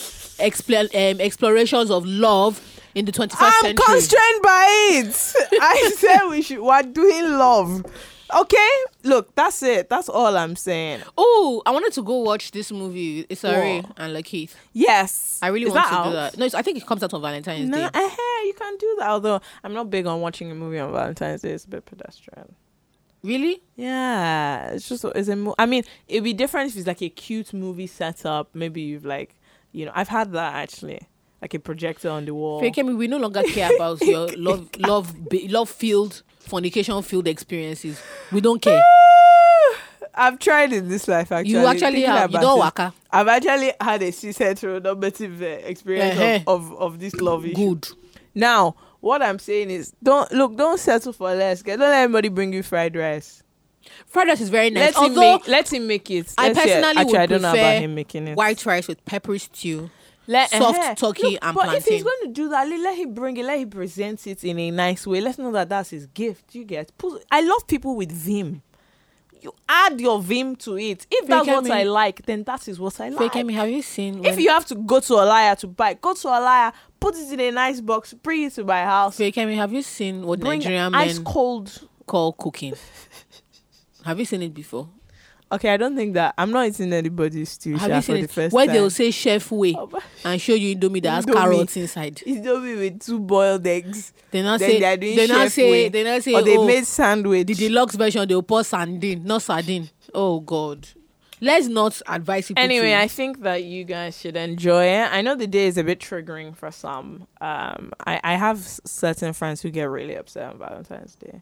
explorations of love in the 21st I'm century. constrained by it. I said we're doing love. Okay, look, that's it. That's all I'm saying. Oh, I wanted to go watch this movie. It's Ari What? and Lakeith. Yes, I really Is want to out? do that. No, I think it comes out on Valentine's Nah, Day. you can do that. Although I'm not big on watching a movie on Valentine's Day. It's a bit pedestrian. Really? Yeah, I mean, it'd be different if it's like a cute movie setup. Maybe you've I've had that actually, like a projector on the wall. Fakemi, we no longer care about your love field, fornication field experiences. We don't care. I've tried in this life actually. You actually Thinking have. You about don't it, waka. I've actually had a cis heteronormative experience of this love issue. Good. Now, what I'm saying is, don't settle for less. Don't let anybody bring you fried rice. Fried rice is very nice. Let him Although let him make it. I Let's hear- personally actually, I would don't know about prefer him making it. white rice with peppery stew. Soft soft turkey and but if he's plantain. going to do that, let him bring it. Let him present it in a nice way. Let's know that that's his gift. You get. I love people with vim. You add your vim to it. If that's what Fakemi. I like, then that is what I like. Fakemi, have you seen? If you have to go to a liar to buy, go to a liar. Put it in a nice box. Bring it to my house. Fakemi, have you seen what Bring Nigerian ice men cold. call cooking? Have you seen it before? Okay, I don't think that I'm not eating anybody's stew Have sha, you for seen the it? first Where time. they'll say chef way Oh, but- and show you Indomie that has Indomie. carrots inside. Indomie with 2 boiled eggs. They now Then say they're doing they now chef say way. they now say Or they oh, made sandwich. the deluxe version they'll pour sardine, not sardine. Oh God. Let's not advise people. Anyway, to, I think that you guys should enjoy it. I know the day is a bit triggering for some. I have certain friends who get really upset on Valentine's Day.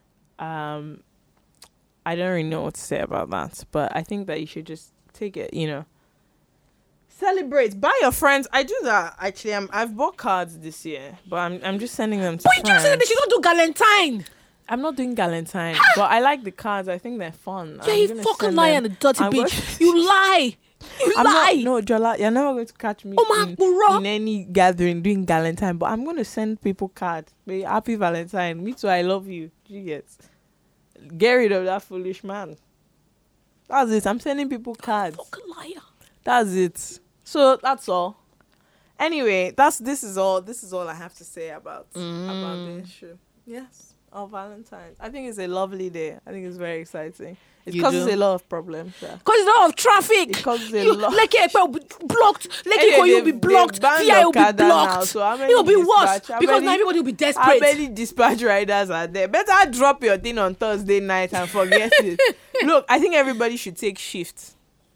I don't really know what to say about that, but I think that you should just take it, celebrate. Buy your friends. I do that actually. I've bought cards this year, but I'm just sending them to why do you friends. say that you don't do Galentine? I'm not doing Galentine, but I like the cards. I think they're fun. Yeah, I'm you gonna fucking send lie them- on a dirty I'm bitch. You lie. You I'm lie. not, no, Jola, you're never going to catch me Oh, my bro. in any gathering doing Valentine, but I'm going to send people cards. Say, Happy Valentine. Me too, I love you. You get rid of that foolish man. That's it. I'm sending people cards. Fucking liar. That's it. So, that's all. Anyway, this is all I have to say about the issue. Yes, of Valentine's. I think it's a lovely day. I think it's very exciting. It You causes do? a lot of problems. Yeah. Because a lot of traffic. It causes a You, lot. Lekki will be blocked. Lekki Anyway, will be blocked. banned VI will be Okada now, blocked. so how many It will be worse dispatch? How because many- now everybody will be How desperate. many dispatch riders are there? Better drop your thing on Thursday night and forget it. Look, I think everybody should take shifts.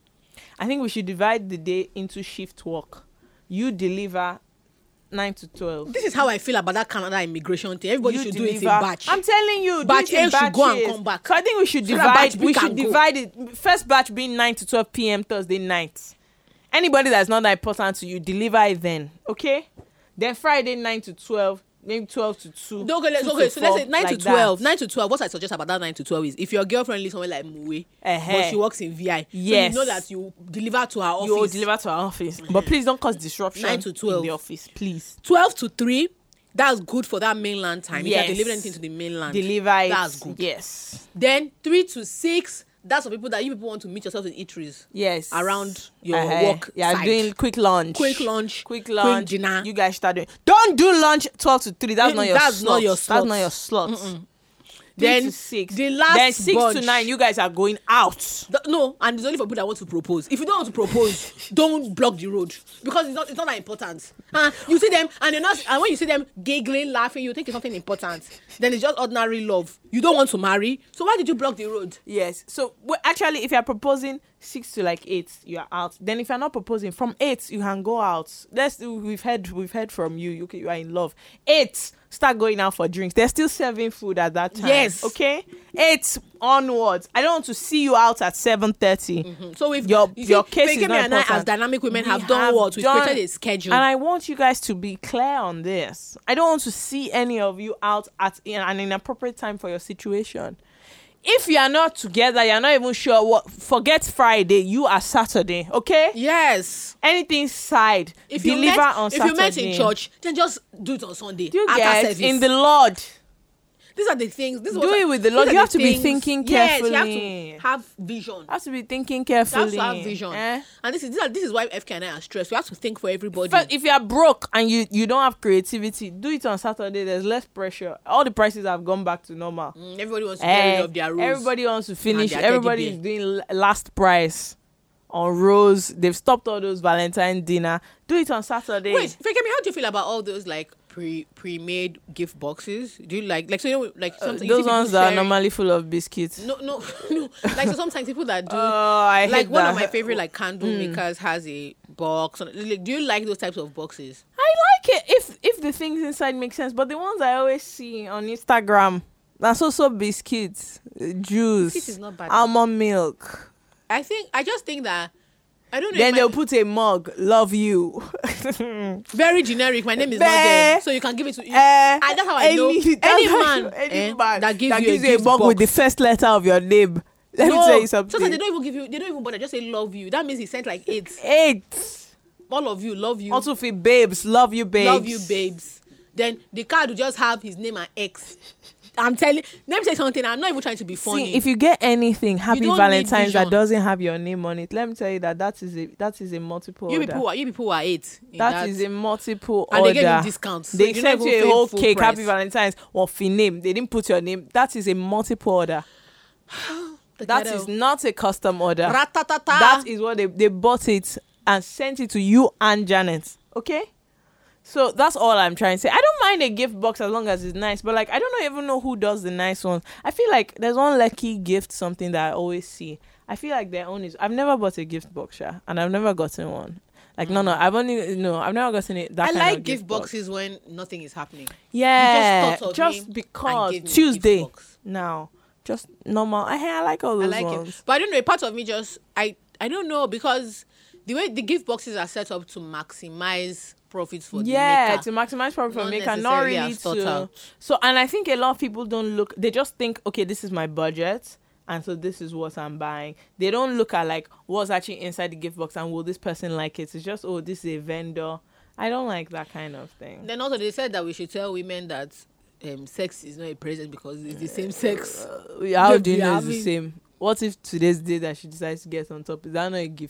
I think we should divide the day into shift work. You deliver 9 to 12. This is how I feel about that Canada immigration thing. Everybody You should do it in deliver- batch. I'm telling you, Batch do it in A should go and batches. come back. So I think we should So that batch divide. B We can should go. divide it. First batch being 9 to 12 p.m. Thursday night. Anybody that's not that important to you, deliver it then. Okay. Then Friday 9 to 12, maybe 12 to 2. Okay, 2 okay, to so let's 4, say 9 to like 12. that. 9 to 12. What I suggest about that 9 to 12 is if your girlfriend lives somewhere like Muwe, but she works in VI, Yes. so you know that you deliver to her office. You will deliver to our office. But please don't cause disruption 9 to 12. in the office, please. 12 to 3, that's good for that mainland time. Yes. If you're delivering anything to the mainland, Deliver it. That's good. Yes. Then 3 to 6, that's for people that you people want to meet yourself in eateries Yes. around your work Yeah, side. doing quick lunch. Quick lunch, Quick lunch. dinner. You guys start doing. Don't do lunch 12 to 3. That's not your That's slot. not your That's slot. not your slot. Then 3 to 6. the last Then 6 to bunch. 9, you guys are going out. No, and it's only for people that want to propose. If you don't want to propose, don't block the road because it's not that important. You see them and you're not, and when you see them giggling, laughing, you think it's something important. Then it's just ordinary love. You don't want to marry, so why did you block the road? Yes. So actually, if you're proposing 6 to like 8, you are out. Then if you're not proposing from 8, you can go out. We've heard from you. You are in love. 8, start going out for drinks. They're still serving food at that time. Yes. Okay. 8 onwards. I don't want to see you out at 7:30. So if Your case is Fekemi not and I, as important. dynamic women, We have done what? We've done- created a schedule. And I want you guys to be clear on this. I don't want to see any of you out at an inappropriate time for your situation. If you are not together, you're not even sure what. Forget Friday. You are Saturday. Okay. Yes. Anything side. If deliver you met, on if Saturday. you met in church, then just do it on Sunday. Do you after get service. in the Lord? These are the things. This is Do what it with the Lord. these are You have the to be things- thinking Yes, you carefully. have to have vision. I have to be thinking You carefully. have to have vision. Eh? And this is why FK and I are stressed. We have to think for everybody. But if you are broke and you don't have creativity, do it on Saturday. There's less pressure. All the prices have gone back to normal. Everybody wants to get rid of their rules. Everybody wants to finish. their teddy Everybody is bear. doing last price on rose. They've stopped all those Valentine dinner. Do it on Saturday. Wait, Fekemi, how do you feel about all those like pre-made gift boxes? Do you like so you know like sometimes you see those people ones that are sharing- normally full of biscuits. no like so sometimes people that do I like hate one that. of my favorite like candle makers has a box. Like, do you like those types of boxes? I like it if the things inside make sense. But the ones I always see on Instagram, that's also biscuits, juice, Biscuits is not bad. almond milk. I just think that I don't know. Then if they'll put a mug, love you. very generic. My name is not Bah. there, so you can give it to you. And that's how I know any man that gives you a a gift mug with the box. first letter of your name. Let me No, tell you something. sometimes they don't even give you. They don't even bother. Just say love you. That means he sent like 8. 8. All of you, love you, Also for babes, love you, babes. love you, babes. Then the card will just have his name and X. I'm telling. Let me say something. I'm not even trying to be funny. See, if you get anything, Happy don't need Valentine's that vision. doesn't have your name on it, let me tell you that is a multiple you order. people are 8. in That is a multiple and order. they give you discounts. So They you don't sent even you a pay whole full cake, price. Happy Valentine's, or for name. They didn't put your name. That is a multiple order. The That ghetto. is not a custom order. Ratatata. That is what they bought it and sent it to you and Janet. Okay? So that's all I'm trying to say. I don't mind a gift box as long as it's nice, but like I don't even know who does the nice ones. I feel like there's one Lucky Gift something that I always see. I feel like their own is. I've never bought a gift box, and I've never gotten one. Like no, I've never gotten it. That I kind like of gift box. boxes when nothing is happening. Yeah, thought of me just and because gave me a Tuesday gift box. now, just normal. I like all I those like ones. it, but I don't know. A part of me just I don't know because the way the gift boxes are set up to maximize profits for the maker. To maximize profit for Not maker, not necessarily really as thought to. out. So, and I think a lot of people don't look. They just think, okay, this is my budget, and so this is what I'm buying. They don't look at like what's actually inside the gift box and will this person like it. It's just, oh, this is a vendor. I don't like that kind of thing. Then also they said that we should tell women that sex is not a present because it's the same sex. How They do you be know it's the having- same? What if today's day that she decides to get on top? Is that not a gift?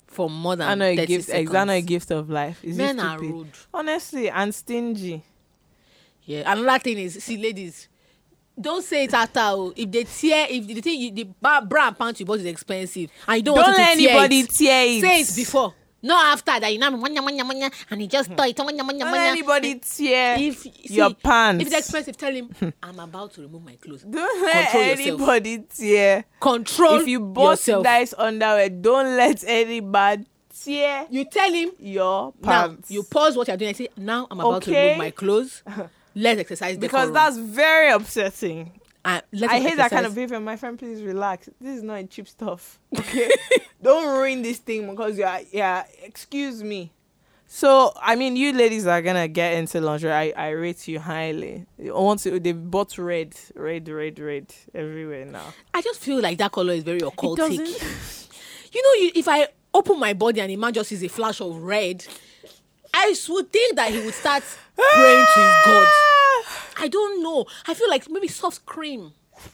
for more than I know a 30 gift. seconds. I know a gift of life. Is Men it are stupid? rude. Honestly, and stingy. Yeah. Another thing is, see, ladies, don't say it after. If they tear, if the thing, the bra and pants you bought is expensive, and you don't want Don't it let to tear anybody it, tear it. say it before. Not after that. You know, and he just thought it. Don't let anybody tear If your pants. If it's expensive, tell him I'm about to remove my clothes. Don't let Control yourself. anybody tear. Control If you bought yourself. nice underwear, don't let anybody tear You tell him your now. pants. You pause what you're doing and say, now I'm about to Okay. remove my clothes. Let's exercise because decorum. that's very upsetting. Let's I hate that kind exercise- of behavior. My friend, please relax. This is not cheap stuff. Okay, don't ruin this thing because yeah. Excuse me. So I mean, you ladies are gonna get into lingerie. I rate you highly. Once they bought red everywhere now. I just feel like that color is very occultic. doesn't- You know, if I open my body and a man just sees a flash of red, I would think that he would start praying to his God. I don't know. I feel like maybe soft cream,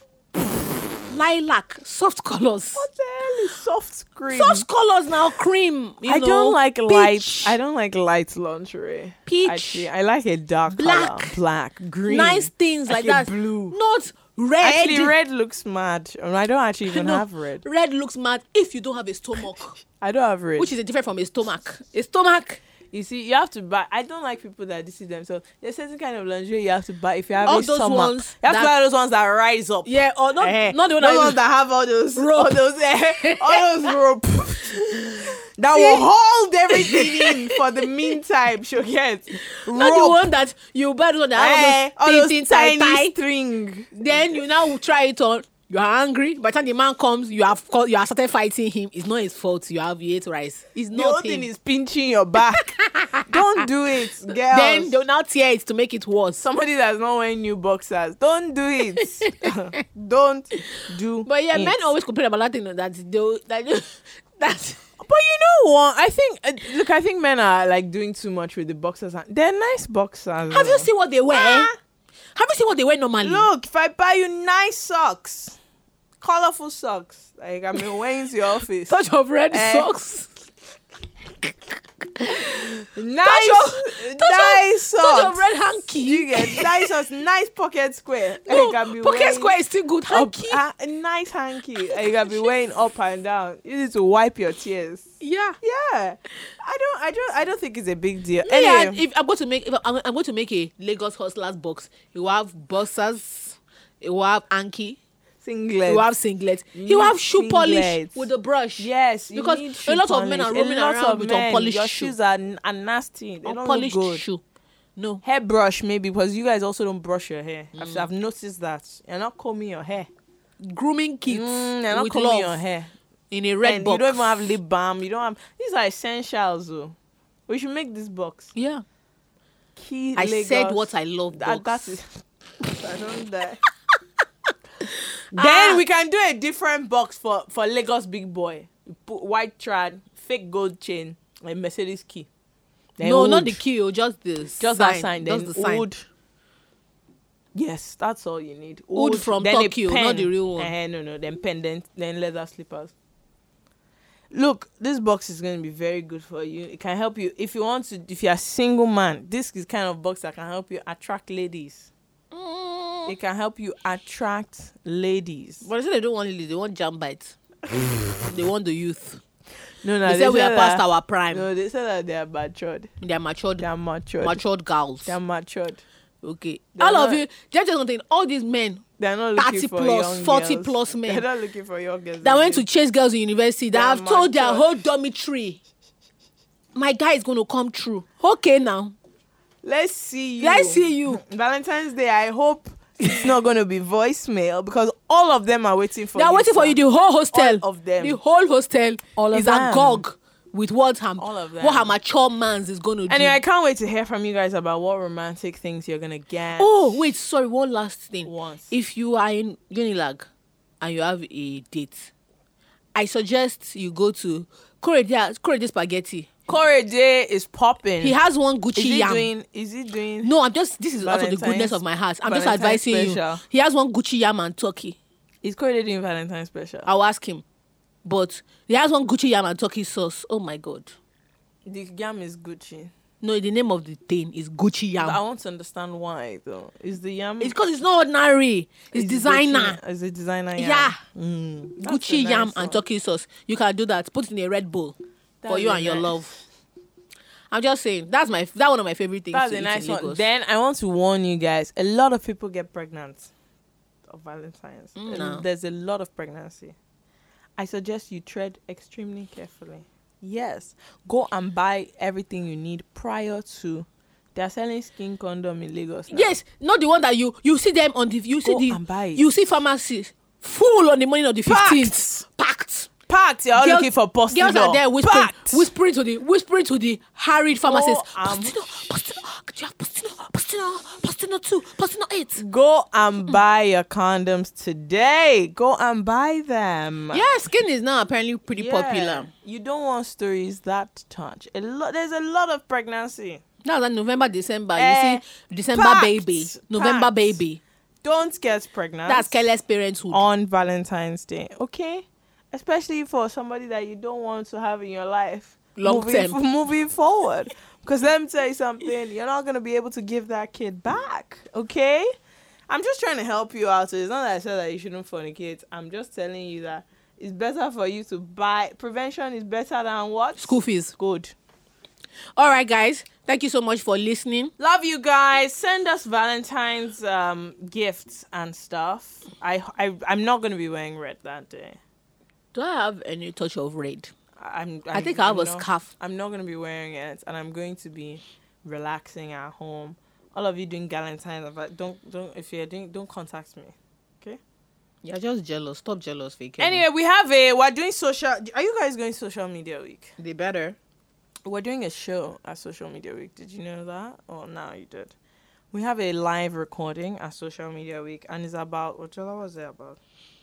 lilac, soft colors. What the hell is soft cream? Soft colors now, cream. I don't like light. peach, I don't like light lingerie. Peach. Actually, I like a dark Black. color. Black, green, nice things like a that. blue. Not red. Actually, red looks mad. I don't actually even No, have red. Red looks mad if you don't have a stomach, I don't have red. which is different from a stomach. A stomach. You see, you have to buy. I don't like people that deceive themselves. There's certain kind of lingerie you have to buy if you have All a those stomach. ones You have to that- buy those ones that rise up. Yeah, or not. Not the one those that ones that have all those Rope. all those rope that will hold everything in for the meantime. She'll get not the one that you buy the one that all have those those tiny tie. string. Then you now try it on. You are angry. By the time the man comes, you have started fighting him. It's not his fault. You ate rice. It's The whole not thing him. is pinching your back. Don't do it, girls. Then they'll now tear it to make it worse. Somebody that's not wearing new boxers. Don't do it. Don't do But yeah, it. men always complain about that thing that But you know what? I think look, I think men are like doing too much with the boxers. They're nice boxers. have you seen what they wear? Have you seen what they wear normally? Look, if I buy you nice socks, colorful socks, like I'm wearing to your office, Touch of red Eh. socks. nice Touch socks. of red hanky. You get nice socks, nice pocket square. No, You can be pocket wearing square is still good. up- Hanky. a nice hanky. And you can be wearing up and down. You need to wipe your tears. Yeah. Yeah, I don't think it's a big deal. Yeah, Anyway, if I'm going to make a Lagos Hustlers box, you will have boxers, you will have hanky, singlet. you will have singlet, you will have shoe polish Singlet. with the brush. Yes, you Because need a shoe lot of men polish. are roaming A lot around of with men, unpolished your shoe. shoes are nasty. They don't look Unpolished good. shoe. No. Hairbrush maybe because you guys also don't brush your hair. I've noticed that you're not combing your hair. Grooming kits You're not with combing love your hair. in a red And box. you don't even have lip balm. You don't have. These are essentials though. We should make this box. Yeah. Key I Lagos. said what I love. That Box. is. I don't die. Then we can do a different box for Lagos big boy. You put white trad, fake gold chain, and Mercedes key. Then No, wood. not the key. Just the Just that sign. Then Just the sign. wood. Yes, that's all you need. Wood from then a Tokyo, pen. not the real one. No. Then pen, then leather slippers. Look, this box is going to be very good for you. It can help you if you want to. If you're a single man, this is kind of box that can help you attract ladies. It can help you attract ladies. But they say they don't want ladies. They want jam bites. They want the youth. No, They say we are past our prime. No, they say that they are matured. They are matured. They are matured. Matured girls. They are matured. Okay. They're All of not- you, just something. All these men They're not looking 30 for plus, young 40 girls. plus men They're not looking for young girls. that went to chase girls in university that They are have told their matured. whole dormitory, my guy is going to come true. Okay, now. Let's see you. Let's see you. Valentine's Day, I hope it's not going to be voicemail because all of them are waiting for They you. are waiting for sir. you. The whole hostel. All of them. The whole hostel All of is them. agog with what All of them. her mature man's is going to do. Anyway, I can't wait to hear from you guys about what romantic things you're going to get. Oh, wait, sorry, one last thing. Once. If you are in Unilag and you have a date, I suggest you go to Korede Spaghetti. Korede is popping. He has one Gucci is he yam. doing No, this is out of the Valentine's- goodness of my heart. I'm just Valentine's advising special. you. He has one Gucci yam and turkey. Is Korede doing Valentine's special? I'll ask him. But they has one Gucci yam and turkey sauce. Oh my god. The yam is Gucci. No, the name of the thing is Gucci yam. But I want to understand why though. Is the yam? It's because it's not ordinary. It's designer. Gucci, is it designer yam? Yeah. That's Gucci a yam nice and one. turkey sauce. You can do that. Put it in a Red Bull for That's you a and your nice- love. I'm just saying that one of my favorite things. That's to a eat nice in one. Lagos. Then I want to warn you guys. A lot of people get pregnant of Valentine's. No. There's a lot of pregnancy. I suggest you tread extremely carefully. Yes, go and buy everything you need prior to. They're selling skin condom in Lagos now. Yes, not the one that you see them on the Go and buy it. you see pharmacy full on the morning of the 15th. Packed. Packed. You're all Girls- looking for posting. Girls are there whispering, Packed. whispering to the harried pharmacist. and- Postino, do you have Postino 2, Postino 8? Go and buy your condoms today. Go and buy them. Yeah, skin is now apparently pretty Yeah. popular. You don't want stories that touch. There's a lot of pregnancy. Now that November, December, Eh, you see December packed, baby, November packed. baby. Don't get pregnant. That's careless parenthood. on Valentine's Day, okay? Especially for somebody that you don't want to have in your life Long term. moving forward. Because let me tell you something, you're not going to be able to give that kid back, okay? I'm just trying to help you out. So it's not that I said that you shouldn't fornicate. I'm just telling you that it's better for you to buy. Prevention is better than what? School fees. Good. All right, guys. Thank you so much for listening. Love you guys. Send us Valentine's gifts and stuff. I'm not going to be wearing red that day. Do I have any touch of red? I think I have a scarf. I'm not going to be wearing it, and I'm going to be relaxing at home. All of you doing Valentine's, but don't if you're doing, don't contact me. Okay. You're just jealous. Stop jealous, fake. Anyway, we're doing social. Are you guys going social media week? they better. We're doing a show at social media week. Did you know that? Oh, now you did. We have a live recording at social media week, and it's about what was it about?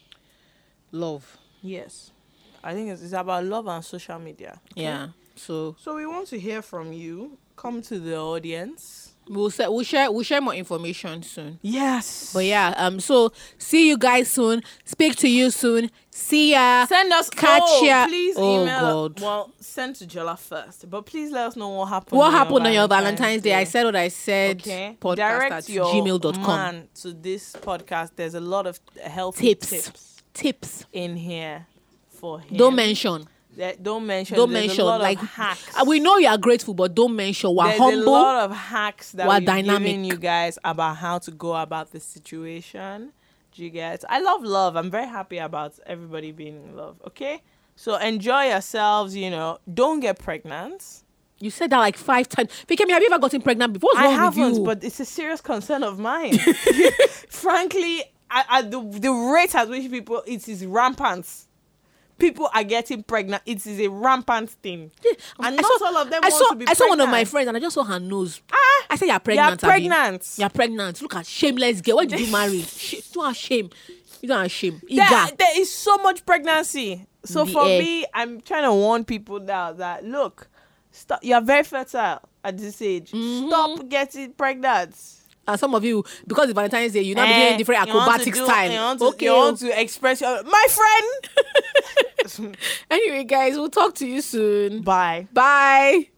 Love. Yes, I think it's about love and social media. Okay? Yeah. So So we want to hear from you. Come to the audience. we'll share more information soon. Yes. But yeah, so see you guys soon. Speak to you soon. See ya. Send us Catch ya. Please Oh, email. God. Well, send to Jola first, but please let us know what happened. What happened on your Valentine's Day? I said what I said. Okay. Podcast Direct at your gmail.com. man to this podcast. There's a lot of healthy Tips. in here for him. Don't mention. Don't mention. Don't There's mention. a lot Like of hacks. we know you are grateful, but don't mention. We're There's humble. a lot of hacks that We're we've dynamic. given you guys about how to go about the situation. Do you get? I love. I'm very happy about everybody being in love. Okay, so enjoy yourselves. Don't get pregnant. You said that like 5 times. Fikemi, have you ever gotten pregnant before? What's I wrong with haven't, you? but it's a serious concern of mine. Frankly, the rate at which it is rampant. People are getting pregnant. It is a rampant thing. And not all of them want to be I saw one of my pregnant. friends and I just saw her nose. I said, you're You're pregnant. Abi. pregnant. You're pregnant. Look at shameless girl. Why did you marry? You don't have shame. You don't have shame. There, Eager. there is so much pregnancy. So The for air. me, I'm trying to warn people now that look, stop. You're very fertile at this age. Mm-hmm. Stop getting pregnant. And some of you, because it's Valentine's Day, you're not doing different you want to acrobatic do- style. You want to express your my friend. Anyway, guys, we'll talk to you soon. Bye. Bye.